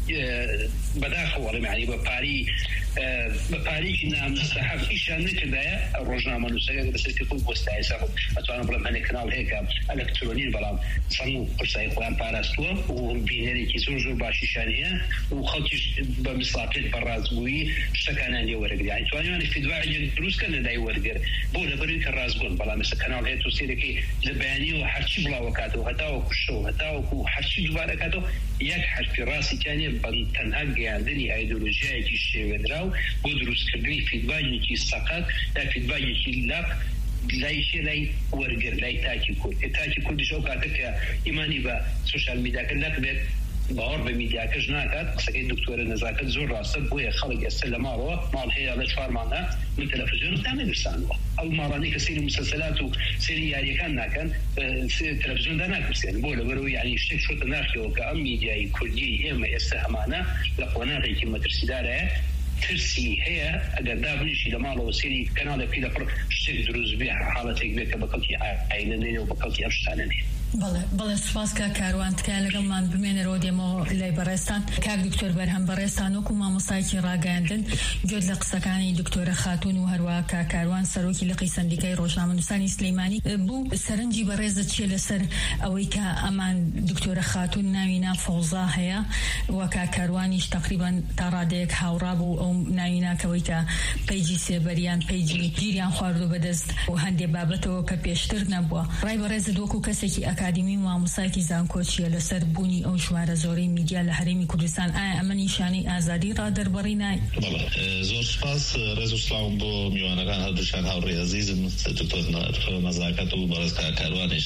بداخل يعني بباري بباري كنا مستحب إيشان كذا الرجنامة نسجل بس تكون بوستايسة أتوانى بلام هني كنال هيك إلكتروني بلام صنو قرصاي خوان باراستوا وبينري كيزور زور باشي شانية وخلتش بمصلاتين برازقوي اشتكانا لي ورقر يعني تواني يعني في دواعي دروس كان داي ورقر بولا بريك الرازقون بلام مثل كنال هيك توسيركي لبياني وحرشي بلا وكاتو هتاو كشو هتاو حرشي دوبارة كاتو يك حرفي راسي كاني بنتنهج يعني ايديولوجيا كي شيء بدرس كبير في دبي كي سقط لا في دبي كي لا لا شيء لا ورجر لا تاكي كود تاكي كود شو كاتك إيماني با سوشيال ميديا كلك بيت باور به میدیاکەش ناکات قسەکەی دکتۆرە نەزاکەت زۆر ڕاستە بۆیە خەڵک ئێستا لە ماڵەوە ماڵ هەیە لە چوار مانگە من تەلەڤیزیۆنتان نەدرسانەوە ئەو ماڵانەی کە سەیری مسلسلات و سەیری یاریەکان ناکەن تەلەڤیزیۆندا ناکرسێن بۆ لەبەرەوەی یعنی شتێک شۆتە ناخیەوە کە ئەم میدیای کوردی ئێمە ئێستا هەمانە لە قۆناغێکی مەترسیدارەیە ترسی هەیە ئەگەر دابنیشی لە ماڵەوە سەیری کەناڵێکی لەپڕ شتێک دروست بێ حاڵەتێک بێت کە بەکەڵکی ئایلە نێنێ و بەکەڵکی ئەم شتانە نێ. بەڵێ بەڵێ سوپاس کاک کاروان تکایە لەگەڵمان بمێنەرەوە دێمەوە لای بەڕێستان کاک دکتۆر بەرهەم بەڕێستان وەکو مامۆستایەکی ڕاگەاندن گوێت لە قسەکانی دکتۆرە خاتون و هەروە کاک کاروان سەرۆکی لقی سەندیکای ڕۆژنامەنووسانی سلەیمانی بوو سەرنجی بەڕێزت چیە لەسەر ئەوەی کە ئەمان دکتۆرە خاتون ناوینا فەوزا هەیە و کاک کاروانیش تقریبا تا ڕادەیەک هاوڕا بوو ئەو ناویناکەوەی کە پەیجی سێبەریان پەیجی گیریان خواردو بەدەست و هەندێک بابەتەوە کە پێشتر نەبووە ڕای بەڕێزت وەکو کەسێکی ئەکادمی و مامۆستایەکی زانکۆچیە لەسەر بوونی ئەو ژمارە زۆرەی میدیا لە هەرێمی کوردستان ئایا ئەمە نیشانەی ئازادی ڕادەربڕی نای؟ زۆر سپاس ڕێز و سڵاو بۆ میوانەکان هەردووشان هاوڕێی عەزیزم دکتۆر نەزاکەت و بەڕێز کاک کاروانیش.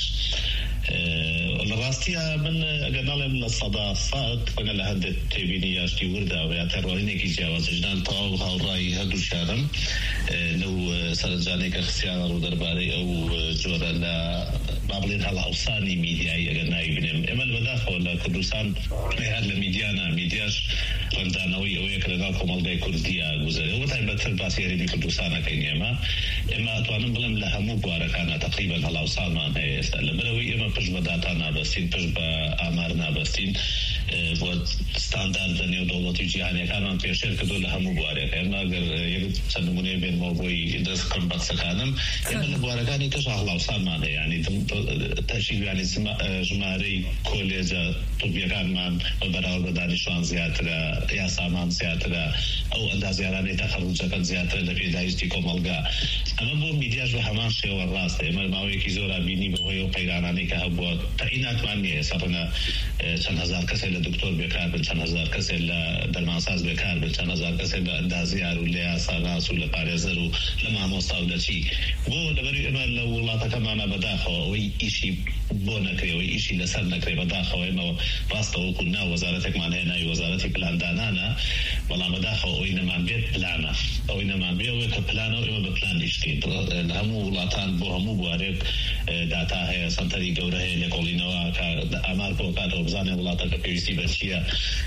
لە ڕاستیە من ئەگەر ناڵێم لە سەدا سەد وەگە لە هەندێک تێبینی یاشتی وردا و یا تێڕۆینێکی جیاوازژنان تەواو هاوڕای هەردووشانم لەو سەرنجانێکە خسیانە ڕوو دەربارەی ئەو جۆرە لە با بڵێن هەڵاوسانی میدیایی ئەگەر ناوی بنێم ئێمە بەداخەوە لە کوردستان هەر لە میدیانە میدیاش ڕەندانەوەی ئەوەیە کە لەگەڵ کۆمەڵگەی کوردیە گوزەرێ و تایبەتتر باسی هەرێمی کوردستانەکەین ئێمە ئێمە ئەتوانم بڵێم لە هەموو بوارەکانە تقریبا هەڵاوسانمان هەیە ئێستا لەبەرەوەی ئێمە پشت بە داتا نابەستین پشت بە ئامار نابەستین بۆ ستانداردە نێودەوڵەتی جیهانیەکانمان پێشێر کردو لە هەموو بوارێک ئێمە ئەگەر چەند نمونەیە بێنمەوە بۆی دەستکەم بە قسەکانم ئێمە لە بوارەکانی کەش هەڵاوسانمان هەیە ینی تەشیبیانی ژمارەی کۆلێجە طبیەکانمان بەراورد بە دانیشتوان زیاترە یاسامان زیاترە ئەو ئەندازیارانەی تەخەڕوجەکەن زیاترە لە پێداویستی کۆمەڵگا ئەمە بۆ میدیاش بە هەمان شێوە ڕاستە ئێمە ماوەیەکی زۆر بینی بەهۆی ئەو قەیرانانەی کە هەبووە تەعیناتمان نییە سەڕەنە چەند هەزار کەسێک لە دکتۆر بێکار بن چەند هەزار کەسێک لە دەرمانساز بێکار بن چەند هەزار کەسێک لە ئەندازیار و لە یاساناس و لە پارێزەر و لە مامۆستا و لە چی بۆ لەبەر ئێمە لە وڵاتەکەمانە بەداخەوە ئەوەی ئیشی بۆ نەکرێەوەی ئیشی لەسەر نەکرێ بەداخەوە ئێمە ڕاستەوەکو ناو وەزارەتێکمان هەیە ناوی وەزارەتی پلاندانانە بەڵام بەداخەوە ئەوەی نەمان بێت پلانە ئەوەی نەمان بێ ئەوەیە کە پلانەوە ئێمە بە پلان نیشتین لە هەموو وڵاتان بۆ هەموو بوارێک داتا هەیە سەنتەری گەورە هەیە لێکۆڵینەوە کە ئامار بۆ کاتەوە بزانێ وڵاتەکە پێویستی بە چییە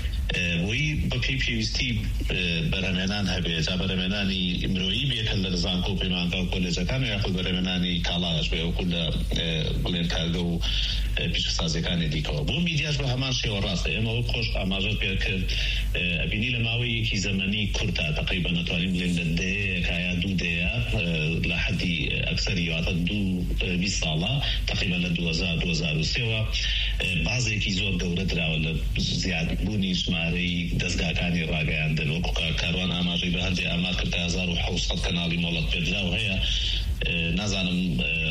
وی بە پێی پێویستی بەرهەمێنان هەبێ جا بەرهەمێنانی مرۆیی بێتن لە زانکۆ و پەیمانگا و کۆلێجەکان یاخود بەرهەمێنانی کاڵاش بێ وەکو لە بڵێن کارگە و پیشەسازیەکانی دیکەوە بۆ میدیاش بە هەمان شێوە ڕاستە ئێمە وەک خۆش ئاماژەت پێ کرد ئەبینی لە ماوەیەکی زەمەنی کورتە تقریبا نەتوانین بڵێن لە دەیەک یا دوو دەیە لە حەدی ئەکسەری واتە دوو بیست ساڵە تقریبا لە دوو هەزار دوو هەزار و سێەوە بازێکی زۆر گەورە دراوە لە زیادبوونی ژمارەی دەستگاکانی ڕاگەیاندن وەکو کاروان ئاماژەی بە هەندێک ئامار کرد هەزار و حەوت کەناڵی مۆڵەت پێدراو هەیە نازانم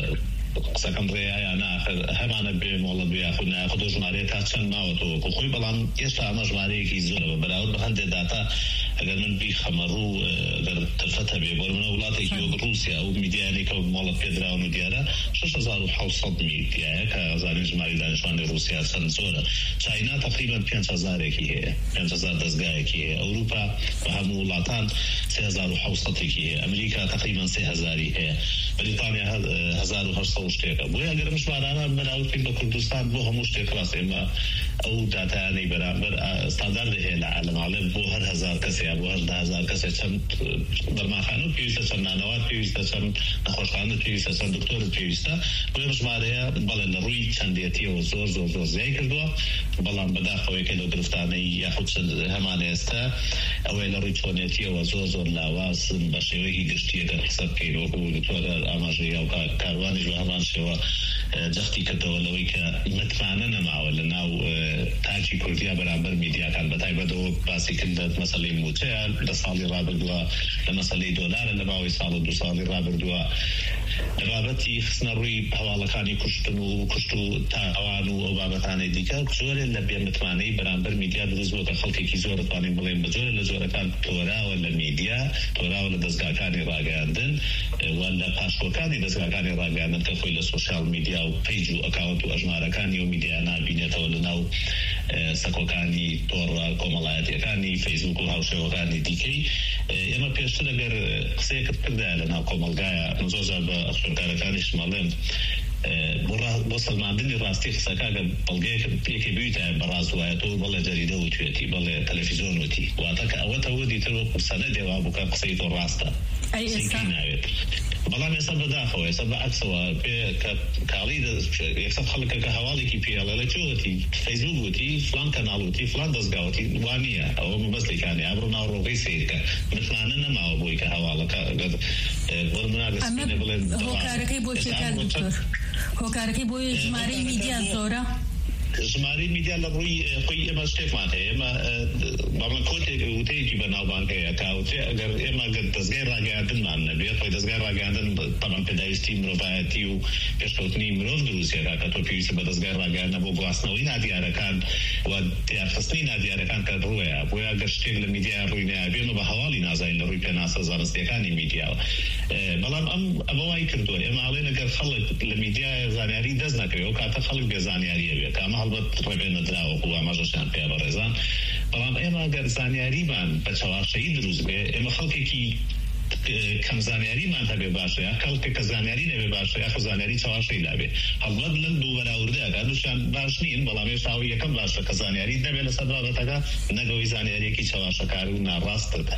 قسەکەم ڕێیە ناخر هەمانە بێ مۆڵەت بێ یاخود ناخود ژمارەیە تا چەند ماوەتەوە وەکو خۆی بەڵام ئێستا ئەمە ژمارەیەکی زۆرە بەراورد بە هەندێک داتا ئەگەر من بیخەمە ڕوو تەفەتە بێ بۆ منە وڵاتێکی وەک رووسیا ئەو میدیانێک کە مۆڵەت پێدراون و دیارە شەش هەزار و حەوت سەد میدیایە کە زانین ژماری دانیشتوانی رووسیا چەند زۆرە چاینا تقریبا پێنج هەزارێکی هەیە پێنج هەزار دەستگایەکی هەیە ئەوروپا بە هەموو وڵاتان سێ هەزار و حەوت سەدێکی هەیە ئەمریکا تقریبا سێ هەزاری هەیە بریتانیا هەزار و هەشت سەد شتێکە بۆیە ئەگەر مشمارانە بەراوردکەین بە کوردستان بۆ هەموو شتێک ڕاست ئێمە ئەو داتایانەی بەرامبەر ستاندارد هەیە لە عالەماڵێ بۆ هەر هەزار کەسێ بۆ هەر هەزار کەسێ چەند بەرماخانە پێویستە چەند نانەوات پێویستە چەند نەخۆشخانە پێویستە چەند دکتۆرت پێویستە بۆیە ژمارەیە بەڵێ لە ڕووی چەندێتیەوە زۆر زۆر زۆر زیای کردووە بەڵام بەداخەوەیکە لەو گرفتانەی یاخود هەمان ئێستا ئەوەی لە ڕووی چۆنێتیەوە زۆر زۆر لاوازن بە شێوەیەکی گشتیەکە قسە بکەین وەکو دکتۆرە ئاماژەی و کاروانیش بە هەمان شێوە جەختی کردەوە لەوەی کە متمانە نەماوە لە ناو تاجی کوردیا بەرامبەر میدیاکان بەتایبەتەوە باسی کرد لە مەسەلەی موچەیە لە ساڵی ڕابردووە لە مەسەلەی دۆلارە لە ماوەی ساڵ و دو ساڵی ڕابردووە لە بابەتی خستنە ڕووی هەواڵەکانی کوشتن و کوشت و تاوان و ئەو بابەتانەی دیکە زۆرێ لە بێمتمانەی بەرامبەر میدیا دروست بووە کە خەڵکێکی زۆر دەتوانین بڵێن بە زۆرە لە زۆرەکان تۆراوە لە میدیا تۆراوە لە دەستگاکانی ڕاگەیاندن و لە پاشکۆکانی دەستگاکانی ڕاگەیاندن کە خۆی لە سۆشیال میدیا و پیج و ئەکاونت و ئەژمارەکانی و میدیا نابینێتەوە لە ناو سەکۆکانی تۆڕە کۆمەڵایەتیەکانی فەیسبوک و هاوشێوەکانی دیکەی ئێمە پێشتر ئەگەر قسەیەکت کردایە لە ناو کۆمەلگایە زۆرجار بە ئەخشنکارەکانیش مەڵێن بۆ سەلماندنی ڕاستی قسەکە بەڵگەیەک پێکێ بوویتە بەڕاز وایە تۆ بەڵێ جەریدە وتوێتی بەڵێ تەلەڤیزیۆن وتی واتە کە ئەوەتەوە دیتر وەکو سەنە دێوا بووکە قسەی تۆ ڕاستە ناوێت بەڵام ئێستا بەداخەوە ئێستا بەعکسەوە پێ کە کاڵی یەکسەد خەڵکە کە هەواڵێکی پێڵە لە چۆتی فەیسبوک وتی فلان کەناڵ وتی فلان دەستگاوتی وانە ئەوە مەبەستێکانی ئابڕۆ ناوڕۆغی سیرکە متمانە نەماوە بۆی کە هەواڵەکە هۆکارەکەی بۆ چێکار دکتۆر هۆکارەکەی بۆ ژمارەی میدیا زۆرە ژمارەی میدیا لە ڕووی خۆی ئێمە شتێکمان هەیە ئێمە بەڵام کۆتێک وتەیەکی بەناوبانگەیە کاوتێ ئەگەر ئێمە گەر دەستگای ڕاگەیاندنمان نەبێت خۆی دەستگای ڕاگەیاندن تەمەن پێداویستی مرۆڤایەتی و پێشکەوتنی مرۆڤ دروستیەکە کە تۆ پێویستە بە دەستگای ڕاگەیاندن بۆ گواستنەوەی نادیارەکان و دیارخستنی نادیارەکان کە ڕوویە بۆیە گەر شتێک لە میدیا ڕووی نایابێ بە هەواڵی نازانین لە ڕووی پێناسە زانستیەکانی میدیاوە بەڵام ئەم ئەمە وای کردووە ئێمە ئاڵێن ئەگەر خەڵک لە میدیا زانیاری دەست نەکەوێت کاتە خەڵک بێزانیاریە بێت کە ئەمە هەڵبەت ڕێبێنە دراوە و ئاماژەشیان پێ بەڕێزان بەڵام ئێمە ئەگەر زانیاریمان بە چاواشەیی دروست بێ ئێمە خەڵکێکی کەم زانیاریمان هەبێ باشە یا کەڵکە کە زانیاری نەبێ باشە یا خە زانیاری چاواشەی لابێ هەڵبەت لەم دوو بەراوردەیە دووشیان باش نین بەڵام هێشتاوی یەکەم باشە کە زانیاری نەبێ لەسەر بابەتەکە نەگەوەی زانیاریەکی چاواشەکار و ناڕاستترە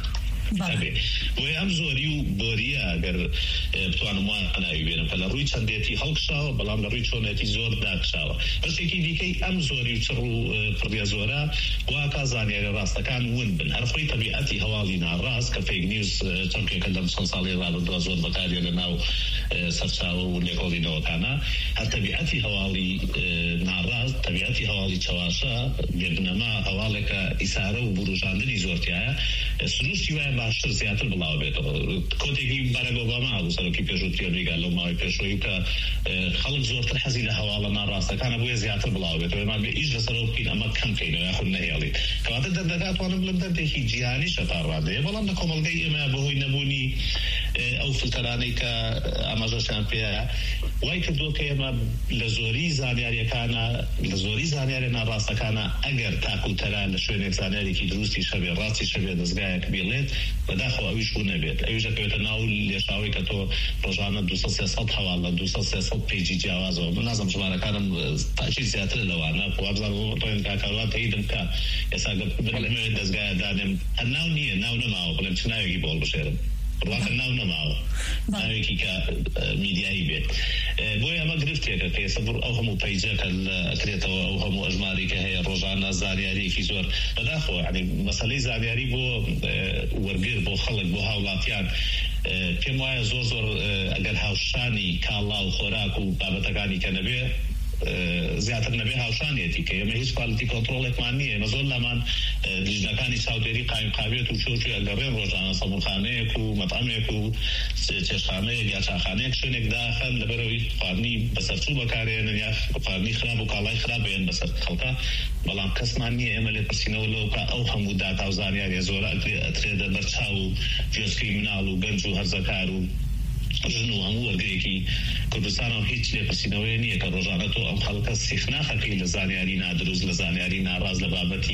بۆیە ئەم زۆری و بۆریە ئەگەر بتوانم وان ئەناوی بێنم کە لە ڕووی چەندێتی هەڵکشاوە بەڵام لە ڕووی چۆنێتی زۆر داکشاوە بەشێکی دیکەی ئەم زۆری و چڕ و پڕیە زۆرە گواکە زانیاری ڕاستەکان ون بن هەر خۆی تەبیعەتی هەواڵی ناڕاست کە فێک نیوز چەندێکە لەم چەند ساڵی ڕابردووە زۆر بەکارێ لە ناو سەرچاوە و لێکۆڵینەوەکانە هەر تەبیعەتی هەواڵی ناڕاست تەبیعەتی هەواڵی چاواشە بێبنەما هەواڵێکە ئیسارە و بروژاندنی زۆرتیایە سروشتی وایە باشتر زیاتر بڵاو بێتەوە کۆتێکی بارەک ئۆباما هەبوو سەرۆکی پێشووتری ئەمریکا لەو ماوەی پێشەوەی کە خەڵک زۆرتر حەزی لە هەواڵە ناڕاستەکانە بۆیە زیاتر بڵاو بێتەوە ئێمە بێ ئیش لەسەرەوە بکەین ئەمە کەم بکەینەوە یاخود نەهێڵین کەواتە دەردەکات توانم لەم دەردێکی جیهانی شەتان ڕادەیە بەڵام لە کۆمەڵگەی ئێمە بەهۆی نەبوونی ئەو فلتەرانەی کە ئاماژەشیان پێیە وای کردووە کە ئێمە لە زۆری زانیاریەکانە لە زۆری زانیاری ناڕاستەکانە ئەگەر تاکوتەران لە شوێنێک زانیارێکی دروستی شەبێ ڕاستی شەبێ دەستگایەک بێڵێت بەداخەوە ئەویش بوو نەبێت ئەویش دەکەوێتە ناو لێشاوی کە تۆ ڕۆژانە دووسەد سێسەد هەواڵ لە دووسەد سێسەد پیجی جیاوازەوە من نازانم ژمارەکانم تاکید زیاتر لەوانە وابزانم ڕێن کاکاروان تەیدم کە ئێستا بڵێمەوێت دەستگایە دانێم هەر ناو نییە ناو نەماوە بڵێم چ ناوێکی بۆڵ بشێرم ڕواکە ناو نەماوە ناوێکی کە میدیایی بێت بۆی ئەمە گرفتێکە کە ئێستا ئەو هەموو پەیجەکە ئەکرێتەوە ئەو هەموو ئەژماری کە هەیە ڕۆژانە زانیاریەکی زۆر بەداخەوە یعنی مەسەلەی زانیاری بۆ وەرگر بۆ خەڵک بۆ هاوڵاتیان پێم وایە زۆر زۆر ئەگەر هاوشانی کاڵا و خۆراک و بابەتەکانی کە نەبێ زیاتر نەبێ هاوشانێتی کە ئێمە هیچ کوالیتی کۆنتڕۆڵێکمان نییە ئێمە زۆر لامان لیژنەکانی چاودێری قایم قاوێت و چۆچی ئەگەڕێن ڕۆژانە سەمونخانەیەک و مەتامێک و چێشخانەیەک یا چاخانەیەک شوێنێک داخەن لەبەرەوەی خواردنی بەسەرچوو بەکارێنن یا خواردنی خراپ و کاڵای خراپ بێن بەسەر خەڵکە بەڵام کەسمان نییە ئێمە لێ پرسینەوە لەو کە ئەو هەموو داتا و زانیاریە زۆر ئەترێدە بەرچاو و گوێسکەی مناڵ و گەنج و هەرزەکار و ژن و هەموو وەرگەیەکی کوردستانەوە هیچ لێپرسینەوەی نییە کە ڕۆژانە تۆ ئەم خەڵکە سیخناخەکەی لە زانیاری نادروست لە زانیاری ناڕاز لە بابەتی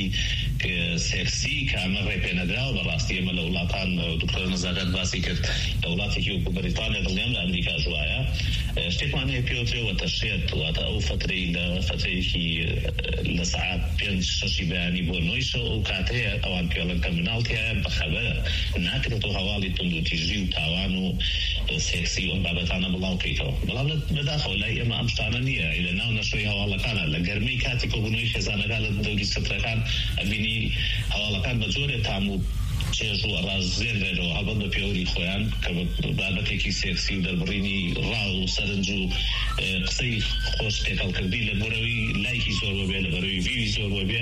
سێکسی کە ئەمە ڕێپێنەدراوە بەڕاستی ئێمە لە وڵاتان دکتۆر نەزاکات باسی کرد لە وڵاتێکی وەکو بەریتانیا دڵنیام لە ئەمریکا ژوایە شتێکمان هەیە پێوترێەوە تەشێت واتە ئەو فترەی لە فترەیەکی لە سەعات پێنج شەشی بەیانی بۆ نۆی شەو ئەو کاتەیە ئەوان پێڵەن کە مناڵتیایە بەخەبەرە ناکرێتەوە هەواڵی تند و تیژی و تاوان و سێکسی ئەم بابەتانە بڵاو کەیتەوە بەڵام لەداخەوە لای ئێمە ئەم شتانە نییە لە ناو نەشڕی هەواڵەکانە لە گەرمەی کاتی کۆبوونەوەی خێزانەکان لە دەوری سترەکان ئەبینی هەواڵەکان بە جۆرێ تام و چێژ و ڕازێنرێنەوە هەڵبەت بە پێوەری خۆیان کە بابەتێکی سێکسی و دەربڕینی ڕاو و سەرنج و قسەی خۆش تێکەڵکردی لە بۆرەوەی لایکی زۆر بێ لە بەرەوەی ویوی زۆر بێ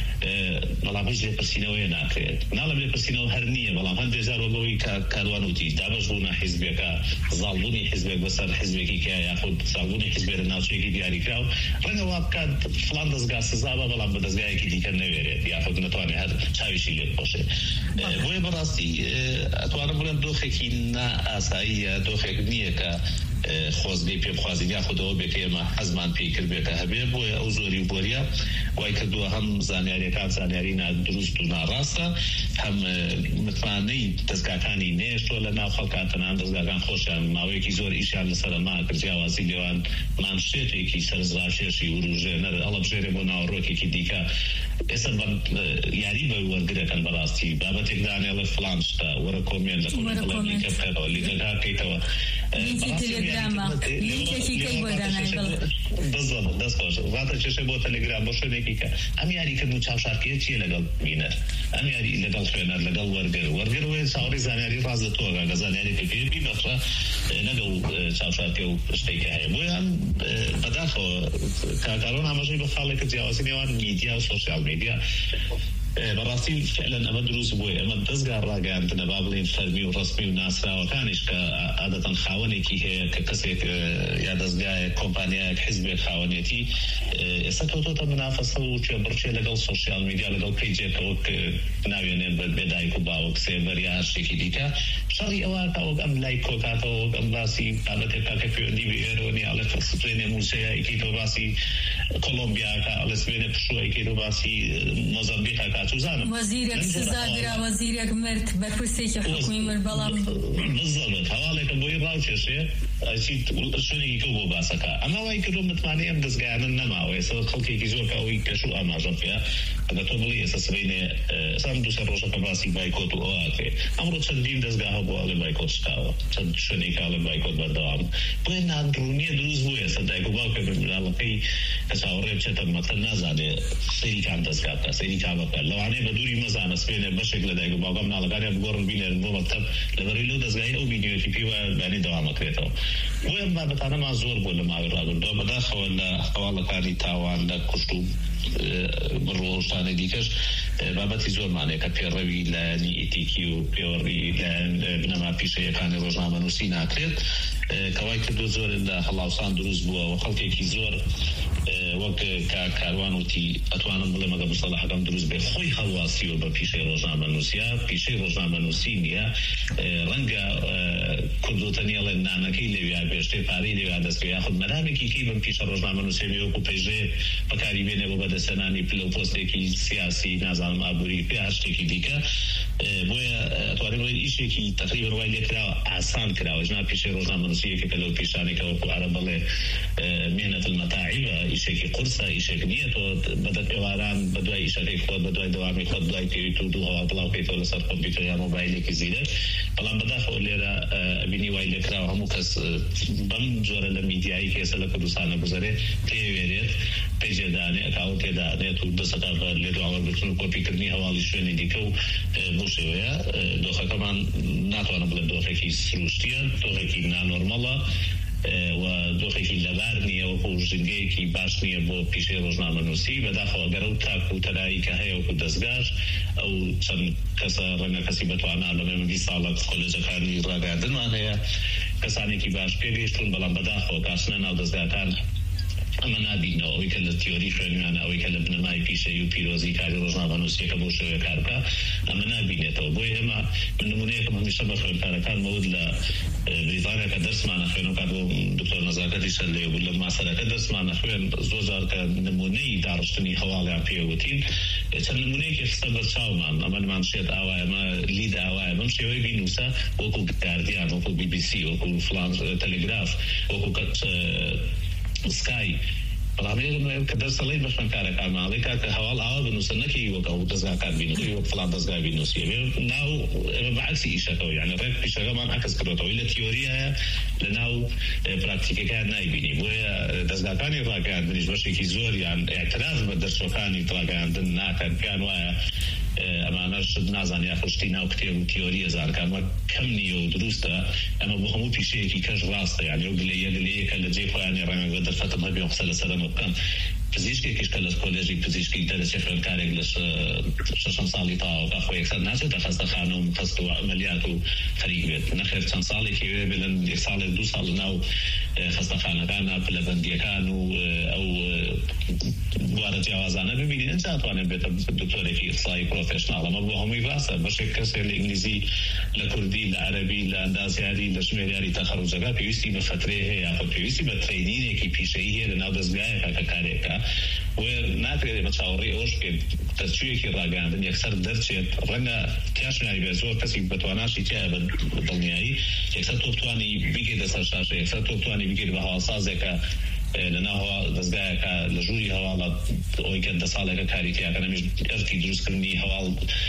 بەڵام هیچ لێپرسینەوەی ناکرێت ناڵم لێپرسینەوە هەر نییە بەڵام هەندێک جار وەگەوەی کاروان وتی دابەش بوونە حیزبێکە زاڵبوونی حیزبێک بەسەر حیزبێکی کە یاخود زاڵبوونی حیزبێ لە ناوچەیەکی دیاریکراو ڕەنگە وا بکات فڵان دەستگا سزابە بەڵام بە دەستگایەکی دیکە نەوێرێت یاخود نەتوانێت هەر چاویشی لێ بخۆشێت بۆیە بەڕاستی ئەتوانم بڵێم دۆخێکی نائاساییە دۆخێک نییە کە خۆزگەی پێبخوازی خودەوە بێکە ئێمە حەزمان پێی کرد بێتە هەبێ بۆیە ئەو زۆری و بۆریە وای کردووە هەم زانیاریەکان زانیاری نادروست و ناڕاستە هەم متمانەی دەستگاکانی نێشتۆ لە ناو خەڵکاتەنان دەستگاکان خۆشیان ماوەیەکی زۆر ئیشیان لەسەرما کرد جیاوازی لێوان مانشێتێکی سەرنجڕاکێشی وروژێنەر هەڵەبژێرێ بۆ ناوەڕۆکێکی دیکە ئێستا یاری بە وەرگرەکەن بەڕاستی بابەتێک دانێڵە فڵان شتە وەرە کۆمێن لە کۆمێنکە بکەرەوە لیگەکە بکەیتەوە لینکی تەلێگرامە لینکێکی کەی بۆ دانای بزڵ دەست خۆش واتە چێشە بۆ تەلێگرام بۆ شوێنێکی کە ئەم یاریکردن و چاوشارکیە چیە لەگەڵ بینەر ئەم یاری لەگەڵ خوێنەر لەگەڵ وەرگەر وەرگەر وێ چاوەڕی زانیاری ڕاز لە تۆگە کە زانیاریەکە پێ بیبەخشە لەگەڵ چاوشارکێ و شتێکی هەیە بۆیان بەداخەوە کاکارۆن ئاماژەی بە خاڵێکە جیاوازی نێوان میدیا و سۆشیال میدیا بەڕاستی فعلەن ئەمە دروست بووە ئەمە دەستگا ڕاگەاندنە با بڵێن فەرمی و ڕسمی و ناسراوەکانیش کە عادەتەن خاوەنێکی هەیە کە کەسێک یا دەستگایە کۆمپانیایەک حیزبێک خاوەنێتی ئێستا کەوتۆتە منافەسە و کوێبڕچێ لەگەڵ سۆشیال میدیا لەگەڵ پیجێکەوە ناوێنێن بە دایک و باوک سێڤەر یا هەر شتێکی دیکە شەڕی ئەوە کاوەک ئەم لای کۆکاتەوە وەک ئەم باسی بابەتێکا کە پەیوەندی بە ئێرۆنی ئەڵێ سبێنێ موسەیەکی تۆ باسی کۆلۆمبیاکە ئەڵێ سبێنێ پشووەیەکی تۆ باسی مۆزەمبیقەکە وەزیرێک سزادرا وەزیرێک مرد بەرپرسێکی حکومی مرد بەڵام بزڵت هەواڵێکە بۆی ڕاوکێشێ شوێنێکی کەو بۆ باسەکە ئەمە وای کردو متمانەی ئەم دەستگایانە نەماوە ئێستا خەڵکێکی زۆر کە ئەوەی کەش و ئاماژەم پێە ئەگەر تۆ بڵی ئێستا سبەینێ سام دووسە ڕۆژەکە باسی بایکۆت و ئەوواکێ ئەمڕۆ چەندین دەستگا هەبوو ئەڵێ بایکۆت شکاوە چەند شوێنێک ئاڵێ بایکۆت بەردەوام بۆیە نادڕوونیە دروست بوو ئێستا دایک و باوکێ منداڵەکەی کە چاوەڕێ بچێتە مەکتەب نازانێ سەیری کام دەستگا بکە سەیری کام بکە لەوانەیە بە دووری مەزانە سبێنێ بەشێک لە دایک و باوکە منداڵەکانیان بگۆڕن بینێن بۆ مەکتەب لەبەرەوەی لەو دەستگای ئەو بینیوێتی پێی وایە بانی دەوامەکرێتەوە بۆیە ئەم بابەتانەمان زۆر بوو لە ماوەی ڕابردووە بەداخەوە لە هەواڵەکانی تاوان لە کوشت و بڕۆشتانی دیکەش بابەتی زۆرمانەیە کە پێڕەوی لایەنی ئیتیکی و پێوەڕی لایەن بنەما پیشەیەکانی ڕۆژنامەنووسی ناکرێت کەوای کردو زۆر لە هەڵاوسان دروست بووە و خەڵکێکی زۆر وەک کاروان وتی ئەتوانم بڵێ مەگە مستەلاحەکەم دروست بێ خۆی هەڵواسیوە بە پیشەی ڕۆژنامەنووسیە پیشەی ڕۆژنامەنووسی نییە ڕەنگە کوردوتەنیەڵێن نانەکەی لێویا بێشتێ پارەی لێویا دەستکە یاخود مەرامێکی کەی بم پیشە ڕۆژنامەنووسی وەکو پێژێ بەکاری بێنێ بۆ بەدەستێنانی پلە پۆستێکی سیاسی نازانم ئابووری پێ هەر شتێکی دیکە بۆیە ئەتوانین بڵێن ئیشێکی تقریبا وای لێ کراوە ئاسان کراوە ژنا پیشەی ڕۆژنامەنووسیەکە کە لەو پیشانێکە وەکو عەرەب بڵێ مێنەت المەتاعیبە ئیشێکی قورسە ئیشێک نییە تۆ بەدە پێواران بە دوای ئیشەکەی خۆت بە دوای دەوامی خۆت دوای پێویست و دوو هەوا بڵاو بکەیتەوە لەسەر کۆمپیوتەر یا مۆبایلێکی زیرەک بەڵام بەداخەوە لێرە بینی وای لێ کراوە هەموو کەس بەم جۆرە لە میدیایی کە ئێستا لە کوردستانە گوزەرێ پێوێرێت پێجێدانێ ئەکاوت تێدانێت و دەسەدا بە لێ دواوەرگرتن و کۆپیکردنی هەواڵی شوێنی دیکە و بۆ شێوەیە دۆخەکەمان ناتوانم بڵێم دۆخێکی سروشتیە دۆخێکی نانۆرمەڵە و دۆخێکی لەبار نییە وەکو ژنگەیەکی باش نییە بۆ پیشەی ڕۆژنامەنووسی بەداخەوە گەرە و تاک و تەنایی کە هەیە وەکو دەستگاش ئەو چەند کەسە ڕەنگە کەسی بەتوانە لەمێ بیست ساڵە کۆلێجەکانی ڕاگەاندنمان هەیە کەسانێکی باش پێگەیشتون بەڵام بەداخەوە کاسنە ناو دەستگاکان ئەمە نابینەوە ئەوەی کە لە تیۆری خوێنویانە ئەوەی کە لە بنەمای پیشەی و پیرۆزی کاری ڕۆژنامەنووسیەکە بۆ شێوەیە کار بکە ئەمە نابینێتەوە بۆیە ئێمە من نمونەیەکم هەمیشە بە خوێندکارەکانمەوت لە بریتانیا کە دەرسمانە خوێن و کات بۆ دکتۆر نەزاکەتی شەر لێ بوو لە ماسەرەکە دەرسمانە خوێن زۆر جار کە نمونەی داڕشتنی هەواڵیان پێوتین چەند نمونەیەکی خستە بەرچاومان ئەمە نمانشێت ئاوایە ئەمە لید ئاوایە بەم شێوەی بینووسە وەکو گاردیان وەکو بی بی سی وەکو فلان تەلێگراف وەکو سکای بەڵام کە دەرسەڵی بە خوێندکارەکان ماڵێکا کە هەواڵ ئاوا بنووسە نەکەی وەک ئەو دەستگاکان بینووسی وەک فڵان دەستگا بینووسی ناو ئێمە بەعکسی ئیشەکەەوە یعنی ڕێک پیشەکەمان عکس کردێتەوەی لە تیۆریایە لە ناو پراکتیکەکان نایبینی بۆیە دەستگاکانی ڕاگەاندنیش بەشێکی زۆریان اعتراف بە دەرسەکانی ڕاگەاندن ناکەن پێیان وایە ئەمانەش نازانانی یاخشتی ناو کتێب و تیۆریە زانکەمە کەم نییە و دروستە ئەمە بۆ هەموو پیشەیەکی کەش ڕاستە یعنی ئەو گلەیە گلەیەکە لە جێ خۆیانی ڕەنگە دەرفەتم هەبێ قسە لەسەرەمە بکەم پزیشکێکیش کە لە کۆلێژی پزیشکی دەرەچێ خوێندکارێک لە شەشەم ساڵی تاوەکە خۆی یەکسەر ناچێتە خەستەخانە و خەست و ئەمەلیات و خەریک بێت نەخێر چەند ساڵێکی وێ بێ لە یەک ساڵێک دوو ساڵ ناو خەستەخانەکان پلەبەندیەکان و ئەو بوارە جیاوازانە ببینین ئەجا توانێت بێتە دکتۆرێکی ئیخسایی پرۆفێشناڵ. ئەمە بۆ هەمووی باسە بەشێک کەسێک لە ئینگلیزی لە کوردی لە عەرەبی لە ئەندازیاری لە ژمێریاری تەخەڕوجەکە پێویستی بە فترێ هەیە یاخود پێویستی بە ترینینێکی پیشەیی هەیە لە ناو دەستگایەکە کە کارێکە و ناتوێت بە چاوەڕێی ئەوش بکەیت دەستچوویەکی ڕاگەاندن یەکسەر دەرچێت ڕەنگە تیاشنایی بێت زۆر کەسی بەتواناشی تایە بە دڵنیایی یەکسەر تۆ بتوانی بگەیتە سەر شاشە یەکسەر تۆ بتوانی بگەیت بە هەواڵسازێکە لەناو دەستگایەکە لە ژووری هەواڵە ئەوەی کە دە ساڵێکە کاریتیاکە نەمیش ئەرکی دروستکردنی هەواڵ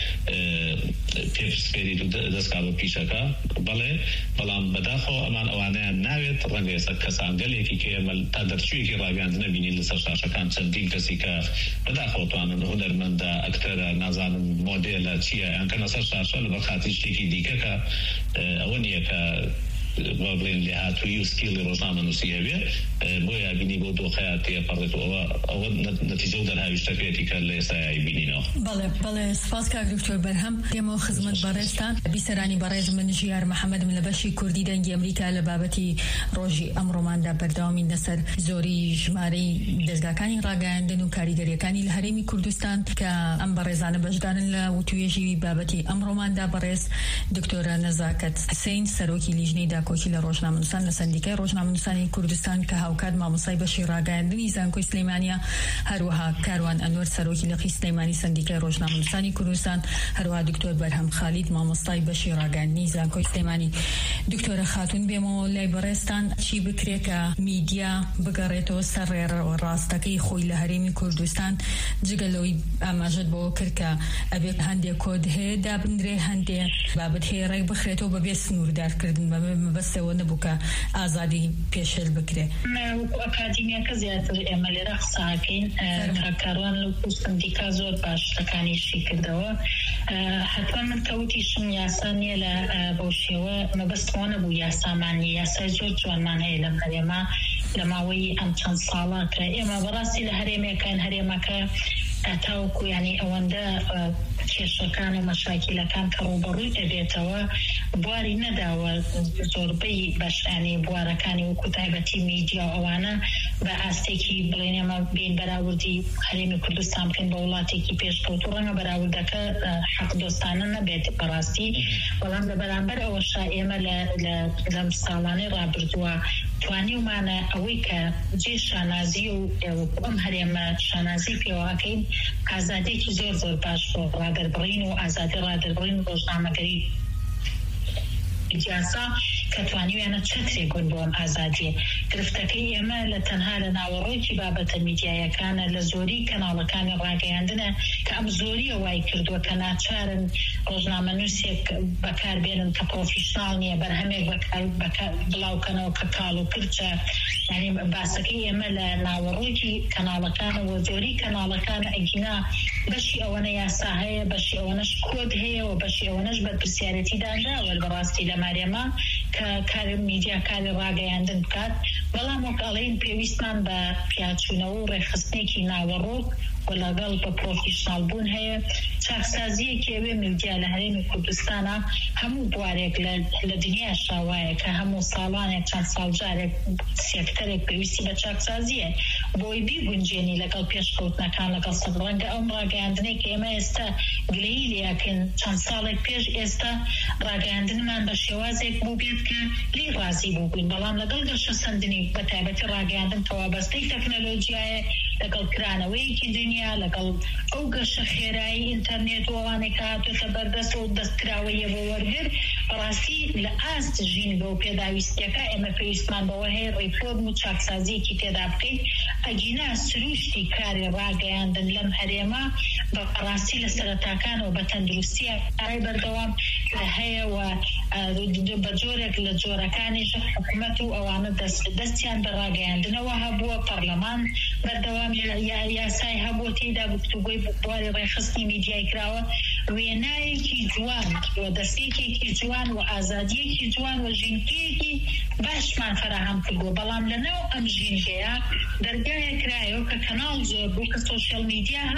پێپسپێریت و دەستکا بە پیشەکە بەڵێ بەڵام بەداخەوە ئەمان ئەوانەیان ناوێت ڕەنگە ئێستا کەسان گەلێکی کە ئێمە تا دەرچوویەکی ڕاگەاندنە بینین لەسەر شاشەکان چەندین کەسی کە بەداخەوە توانن هونەرمەندە ئەکتەرە نازانم مۆدێلە چییە یان کەنە سەر شاشە لەبەر خاتی شتێکی دیکەکە ئەوە نییە کە بڵێن لێ هاتووی و سکیڵی ڕۆژنامە نووسیە بێ بۆیە بینی بۆ دۆخەیە تێپەڕێتەوە ئەوە نەتیجە و دەرهاوی شتەکەیەتی کە لە ئێستایی بینینەوە. بەڵێ بەڵێ سپاس کاک دکتۆر بەرهەم. دێمەوە خزمەت بەڕێستان بیسەرانی بەڕێز من ژیار محەممەدم لە بەشی کوردی دەنگی ئەمریکا لە بابەتی ڕۆژی ئەمڕۆماندا بەردەوامی لەسەر زۆری ژمارەی دەستگاکانی ڕاگەیاندن و کاریگەریەکانی لە هەرێمی کوردستان کە ئەم بەڕێزانە بەشدارن لە وتوێژی بابەتی ئەمڕۆماندا بەڕێز دکتۆرە نەزاکەت حسین سەرۆکی لیژنەی کۆکی لە ڕۆژنامەنووسان لە سەندیکای ڕۆژنامەنووسانی کوردستان کە هاوکات مامۆستای بەشی ڕاگەیاندنی زانکۆی سلەیمانیە، هەروەها کاروان ئەنوەر سەرۆکی لەقی سلەیمانی سەندیکای ڕۆژنامەنووسانی کوردستان، هەروەها دکتۆر بەرهەم خالید مامۆستای بەشی ڕاگەیاندنی زانکۆی سلەیمانی. دکتۆرە خاتون بێمەوە لای بەڕێستان چی بکرێت کە میدیا بگەڕێتەوە سەر ڕاستەکەی خۆی لە هەرێمی کوردستان جگەلەوەی ئاماژەت بۆ کرد کە ئەبێت هەندێک کۆد هەیە دابنرێ هەندێک بابەت هەیە ڕێک بخرێتەوە بەبێ سنووردارکردن بەستەوە نەبوو کە ئازادی پێشێل بکرێت. وەکو ئەکادیمیاکە زیاتر ئێمە لێرە قساکەین کاروان لە سندیکا زۆر باش شتەکانیشی کردەوە. حتما من کەوتیشم یاسا نیە لە بەو شێوە مەبەستەوە نەبوو یاسامانی یاسای زۆر جوانمان هەیە لەم هەرێمە لە ماوەی ئەم چەند ساڵە کە ئێمە بەڕاستی لە هەرێمێکان هەرێمەکە تاوەکو یعنی ئەوەندە کێشەکان و مەشاکیلەکان کە ڕوبەڕووی دەبێتەوە بواری نەداوە زۆربەی بەشانی بوارەکانی وەکو تایبەتی میدیا ئەوانە بە ئاستێکی بڵێن ئێمە بین بەراوردی هەرێمی کوردستان بکەین بە وڵاتێکی پێشکەوتوو ڕەنگە بەراوردەکە حەق دۆستانە نەبێت بەڕاستی، بەڵام لە بەرامبەر ئەوەشا ئێمە لەم ساڵانەی ڕابردووە توانیومانە ئەوەی کە جێ شانازی و ئەم هەرێمە شانازی پێوەکەین ئازادێکی زۆر زۆر باش بۆ ڕادەربڕین و ئازادی ڕادەربڕین و ڕۆژنامەگەری جیاسا کە توانیویانە چەترێک گون بۆ ئەم ئازادیە. گرفتەکەی ئێمە لە تەنها لە ناوەڕۆیکی بابەتە میدیایەکانە لە زۆری کەناڵەکانی ڕاگەیاندنە کە ئەم زۆریە وای کردووە کە ناچارن ڕۆژنامەنووسێک بەکاربێنن کە پرۆفیشناڵ نییە بەرهەمێک بڵاوکەنەوە کە کاڵ و کرچە. یعنی باسەکەی ئێمە لە ناوەڕۆیکی کەناڵەکانەوە زۆری کەناڵەکانە ئەگینا بەشی ئەوەنە یاسا هەیە، بەشی ئەوەنەش کۆد هەیە و بەشی ئەوەنەش بەرپرسیارەتی دانراوە بەڕاستی لە مارێمە کە کاری میدیا کاری ڕاگەیاندن بکات. بەڵام وەکڵین پێویستمان بە پیاچوونەوە و ڕێخستنێکی ناوەڕۆک و لەگەڵ بە پرۆفیشناڵ بوون هەیە. چاکسازیەکی ئەوێ میدیا لە هەرێمی کوردستانە هەموو بوارێک لە دنیا شاوایە کە هەموو ساڵانێک چەند ساڵ جارێک سێکتەرێک پێویستی بە چاکسازیە بۆی بیگونجێنی لەگەڵ پێشکەوتنەکان لەگەڵ سەد ڕەنگە ئەم ڕاگەیاندنێک کە ئێمە ئێستا گلەیی لێیاکەن چەند ساڵێک پێش ئێستا ڕاگەیاندنمان بە شێوازێک بوو بێت کە لی ڕازی بوو بووین، بەڵام لەگەڵ گەشە سەندنی بە تایبەتی ڕاگەیاندن کە وابەستەی تەکنەلۆجیایە لەگەڵ کرانەوەیەکی دنیا لەگەڵ ئەو گەشە خێرایی ئینتەرنێت و ئەوانێک هاتوۆتە بەردەست و دەستکراوەیە بۆ وەرگر بەڕاستی لە ئاست ژین بۆ پێداویستیەکە ئێمە پێویستمان بەوە هەیە ڕیفۆرم و چاکسازیەکی تێدا بکەین. ئەگینا سروشتی کاری ڕاگەیاندن لەم هەرێمە بەڕاستی لە سەرەتاکانەوە بە تەندروستیە ئای بەردەوام هەیە و بە جۆرێک لە جۆرەکانیش حکوومەت و ئەوانە دەستیان بە ڕاگەیاندنەوە هەبووە، پەرلەمان بەردەوام یاسای هەبووە تێدا گفتوگۆی بواری ڕێخستنی میدیای کراوە. وێنایەکی جوان و دەستێکێکی جوان و ئازادیەکی جوان و ژینگەیەکی باشمان فراهەم کردووە، بەڵام لەناو ئەم ژینگەیە دەرگایە کرایەوە کە کەناڵ زۆر بوو کە سۆشیال میدیا هات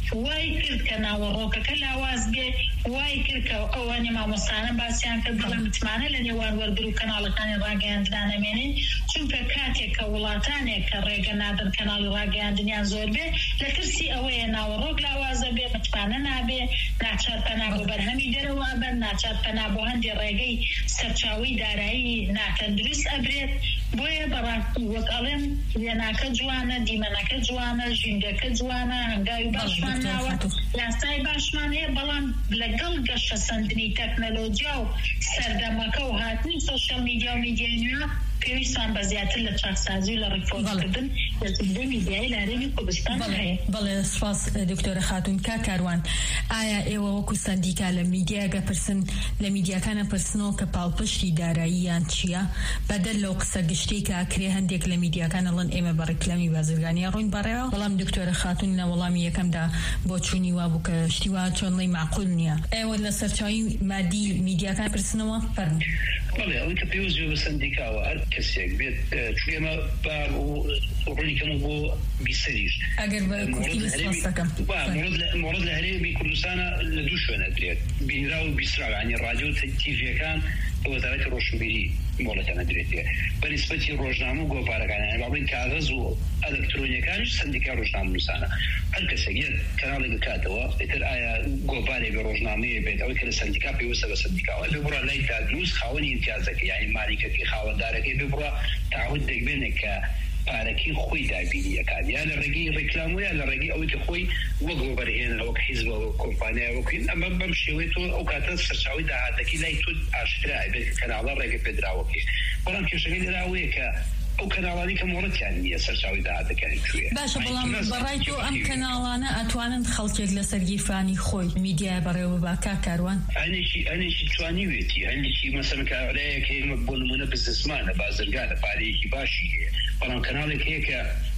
وای کرد کە ناوەڕۆکەکە لاواز بێ وای کرد کە ئەوانێ مامۆستانە باسییان کرد بڵێ متمانە لە نێوان وەرگر و کەناڵەکانی ڕاگەیاندنانەمێنین چونکە کاتێک کە وڵاتانێک کە ڕێگە نادەن کەناڵی ڕاگەیاندنیان زۆر بێ لە ترسی ئەوەیە ناوەڕۆک لاوازە بێ متمانە نابێ ناچار پەنا بۆ بەرهەمی دەرەوە بن ناچار پەنا بۆ هەندێک ڕێگەی سەرچاوی دارایی ناتەندروست ئەبرێت بۆیە بەڕاستی وەک ئەڵێم وێناکە جوانە دیمەنەکە جوانە ژینگەکە جوانە هەنگاوی باشمان ناوە یاسای باشمان هەیە بەڵام لەگەڵ گەشە سەندنی تەکنەلۆجیا و سەردەمەکە و هاتنی سۆشیال میدیا و میدیای نوێ پێویستان بە زیاتر لە چاکسازی و لە ڕیپۆرتکردن لە میدیای لە هەرێمی کوردستان هەیە. بەڵێ سپاس دکتۆرە خاتون. کا کاروان ئایا ئێوە وەکو سەندیکا لە میدیاگە پرسن لە میدیاکانە پرسنەوە کە پاڵپشتی داراییان چییە بەدەر لەو قسە گشتی کە کرێ هەندێک لە میدیاکان ئەڵێن ئێمە بە ڕیکلامی بازرگانیە ڕووین بەڕێوە بەڵام دکتۆرە خاتون لە وەڵامی یەکەمدا بۆ چوونی وا بوو کە شتیوا چۆنڵی معقول نییە. ئێوە لە سەرچاوی مادی میدیاکان پرسنەوە فەرموو. بەڵێ ئەوەی کە پێویست بە سەندیکاوە هەر کەسێک بێت چێمە ڕۆڵی کەم بۆ بیسەریش ئەگەر بە کورتی لەسپاسەکەم مۆڕد لە هەرێمی کوردستانە لە دوو شوێنە درێت بینرا و بیسراوانی ڕادیۆ و تیڤیەکان بە وەزارەتی ڕۆشنبیری مۆڵەتەنە درێتێ بەنسبەتی ڕۆژنامە و گۆڤارەکانیان باڵین کاغەز و ئەلکترۆنیەکانیش سەندیکا ڕۆژنامە نووسانە هەر کەسێک یەک کەناڵێک بکاتەوە ئیتر ئایا گۆڤارێک بە ڕۆژنامەیە بێت ئەوەی کە لە سەندیکا پێویستە بە سەندیکاوە بێ بڕە لای تا دروست خاوەنی امتیازەکە یعنی مالیکەکەی خاوەندارەکەی بێ بڕە تعهود دەکبێنێت کە پارەکی خۆی دابینی ئەکات یا لە ڕێگەی ڕێکلام وە یا لە ڕێگەی ئەوەی کە خۆی وەک وەبەرهێنن وەک حیزبە وەک کۆمپانیا وەکوین ئەمە بەم شێوەیە تۆ ئەو کاتە سەرچاوی داهاتەکەی لای تۆ ئاشکرا بێت کە کەناڵە ڕێگە پێدراوەکێ بەڵام کێشەکەی لەراوەیە کە ئەو کەناڵانی کە مۆڕەتیان نییە سەرچاوی داهاتەکانی کوێ. باشە بەڵام بەڕای تۆ ئەم کەناڵانە ئەتوانن خەڵکێک لە سەرگیرفانی خۆی میدیای بەڕێوە باکا کاروان هەنێکی هەنێکی توانی وێتی هەندێکی مەسەڵەن کارەیەک هەیە بۆ نمونە بزنسمانە بازرگانە پارەیەکی باشی هەیە بەڵام کەناڵێک هەیە کە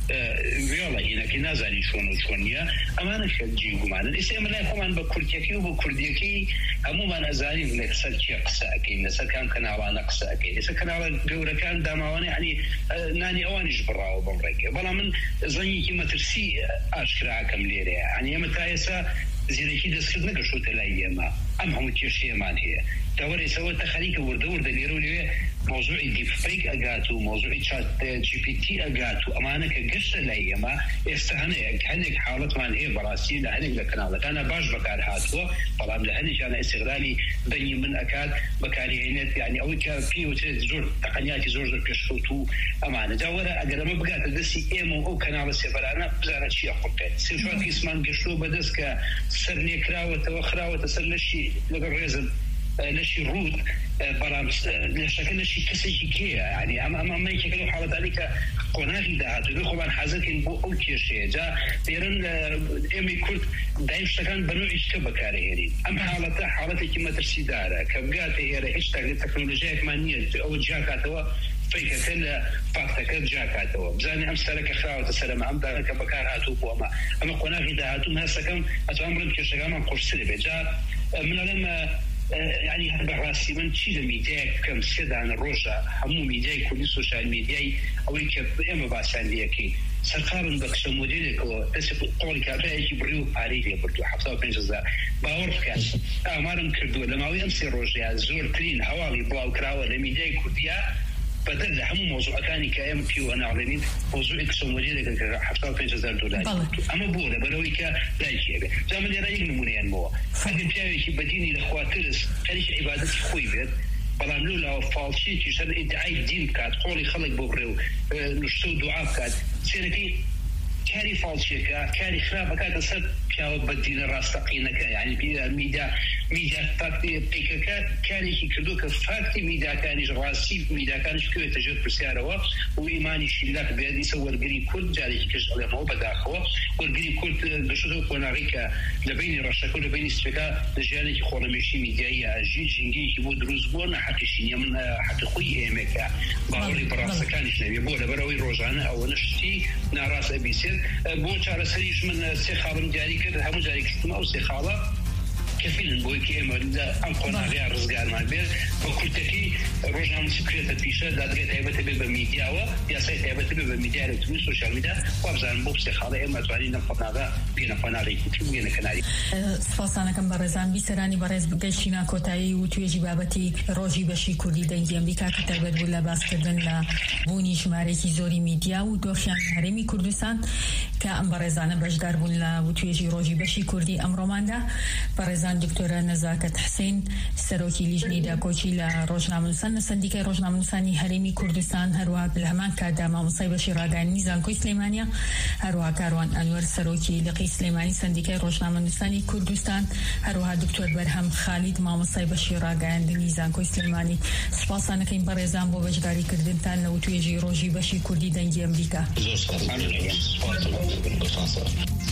وێڵە هینەکەی نازانی چۆن و چۆن نیە ئەمانە شەرجی گومانن ئێستا ئێمە لای خۆمان بە کورتیەکەی و بە کوردیەکەی هەمومان ئەزانین لەسەر چیە قسە ئەکەین لەسەر کام کەناڵانە قسە ئەکەین ئێستا کەناڵە گەورەکان داماوانەی عنی نانی ئەوانیش بڕاوە بەم ڕێگە بەڵام من زەنگێکی مەترسی ئاشکراکەم لێرەیە عنی ئێمە تا ئێستا زیرەکی دەستکرد نەگەشتوتە لای ئێمە ئەم هەموو کێشەیەمان هەیە داوەرێسەوە تەخەریکە وردە وردە لێرە و لێوێ مۆزوعی دیپفیک ئەگات و مۆزوعی چات جی پی تی ئەگات و ئەمانە کە گەشتە لای ئێمە ئێستا هەنەیەک هەندێک حاڵەتمان هەیە بەڕاستی لە هەندێک لە کەناڵەکانە باش بەکار هاتووە بەڵام لە هەندێکیانە ئیستیغلالی بەنی من ئەکات بەکارهێنێت یعنی ئەوەی کە پێوترێت زۆر تەقەنیاتی زۆر زۆر پێشکەوتوو ئەمانە جاوەرە ئەگەر ئەمە بگاتە دەستی ئێمە و ئەو کەناڵە سێبەرانە بزانە چیە خوڕکێت سێ چوار کیسمان گەشتووە بەدەست کە سەر نێکراوەتەوە خراوەتە سەر لەشی لەگەڵ ڕێزم لەشی ڕوود بەڵام لەشەکە لەشی کەسێکی کێیە ینی ئەمە ئەمەیەکێکە لەو حاڵەتانی کە قۆناغی داهاتوو خۆمان حەزەکەین بۆ ئەو کێشەیە جا دێرن ئێمەی کورد دای شتەکان بە نوعی شتە بەکارهێنین ئەم حاڵەتە حاڵەتێکی مەترسیدارە کە بگاتە ئێرە هیچ تەکنۆلۆژیایەکمان نییە ئەوە جاکاتەوە فیکەکە لە فاکتەکە جاکاتەوە بزانێ ئەم سەرەکە خراوەتە سەرەمە ئەم دارەکە بەکار هاتوو بۆ ئەمە ئەمە قۆناغی داهاتوو هەستەکەم ئەتوان بڵێم کێشەکانمان قورسێ بێت جا من ئەڵێم يعني هەر بەڕاستی من چی لە میدیایەک بکەم سێدانە ڕۆژە هەموو میدیای کوردی سوشال میدیای ئەوەی کە ئێمە باساندیەکەی سەرقاڵن بە قسە مۆدێلێکەوە دەست قۆڵی کابرایەکی بڕی و پارەی لێ بردووە هەفتاد و پێنج هەزار باوەڕ بکات ئامارم کردووە لە ماوەی ئەم سێ ڕۆژەیە زۆرترین هەواڵی بڵاوکراوە لە میدیای کوردیە بدل لە هەموو مۆزوعەکانی کە ئێمە پیوە ناڵێنین مۆزوعی قسە مۆدێلێکە کە هەفتاد و پێنج هەزار دۆلار ئەمە بووە لەبەرەوەی کە لایکی هەبێت جا من لێرە یەک نمونەیانمەوە ئەگەر پیاوێکی بەدینی لەخوا ترس خەریکی عیبادەتی خۆی بێت بەڵام لەو لاوە فاڵچێکی شەر ئیدعای دین بکات قۆڵی خەڵک بۆ بڕێ و نوشتە و دوعا بکات سێرەکەی کاری فاڵچێکە کاری خراپ بکاتە سەر پیاوە بەدینە ڕاستەقینەکە یعنی میدیا میدیا پیکەکە کارێکی کردو کە فاکتی میداکانیش ڕاستی میداکانیش کوێتە ژێر پرسیارەوە و ئیمانیشی لەک بێت دیسە وەرگری کورد جارێکی کەش ئەڵێمەوە بەداخەوە وەرگری کورد گەشتەوە کۆناغی کە لە بینی ڕەشەکە و لە بینی سپێکا لە ژیانێکی خۆڵەمێشی میدیایی ئاژین ژینگەیەکی بۆ دروست بووە نەحەقیشی نیە من حەقی خۆی ئێمەکە باوەڕی بەڕاستەکانیش نەبێ بۆ لەبەرەوەی ڕۆژانە ئەوە نشتی ناڕاست ئەبیسێت بۆ چارەسەریش من سێ خاڵم دیاری کرد هەموو جاری کردم ئەو سێ خاڵە كفيل بوي كيما ام قناغي رزقارمان بير وكلتكي روجان سكريت بيشا دادغي تايبه تبي ميديا و يا ساي تايبه تبي ميديا رتوي سوشيال ميديا وابزان بوبسي خاله اما تواني نقناغا بينا فنالي كتبينا كنالي سپاسانه کم برزان بیسرانی برز بگشینا کوتای و توی بابتی روزی بشی کردی دنگی امریکا کتابت بولا باز کردن ل بونی شماره کی زوری میدیا و دوخیان هرمی کردستان که ام برزانه بجدار بولا و توی روزی بشی کردی امروماندا برزان دکتر نزاکت حسین سروکی لیجنی دا کوچی ل روزنامه نوسان سندیکای روزنامه نوسانی هرمی کردستان هر وقت بالهمان کادا ما مصیبه شراغان میزان کوی سلیمانیا هر وقت کاروان انور سروکی لقی سلیمانی سندیکای روزنامه نوسانی کردستان هر وقت دکتر برهم خالد ما مصیبه شراغان میزان کوی سلیمانی سپاسانه که این برزان بو بجداری کردن تان لو توی روزی بشی کردی دنگی امریکا.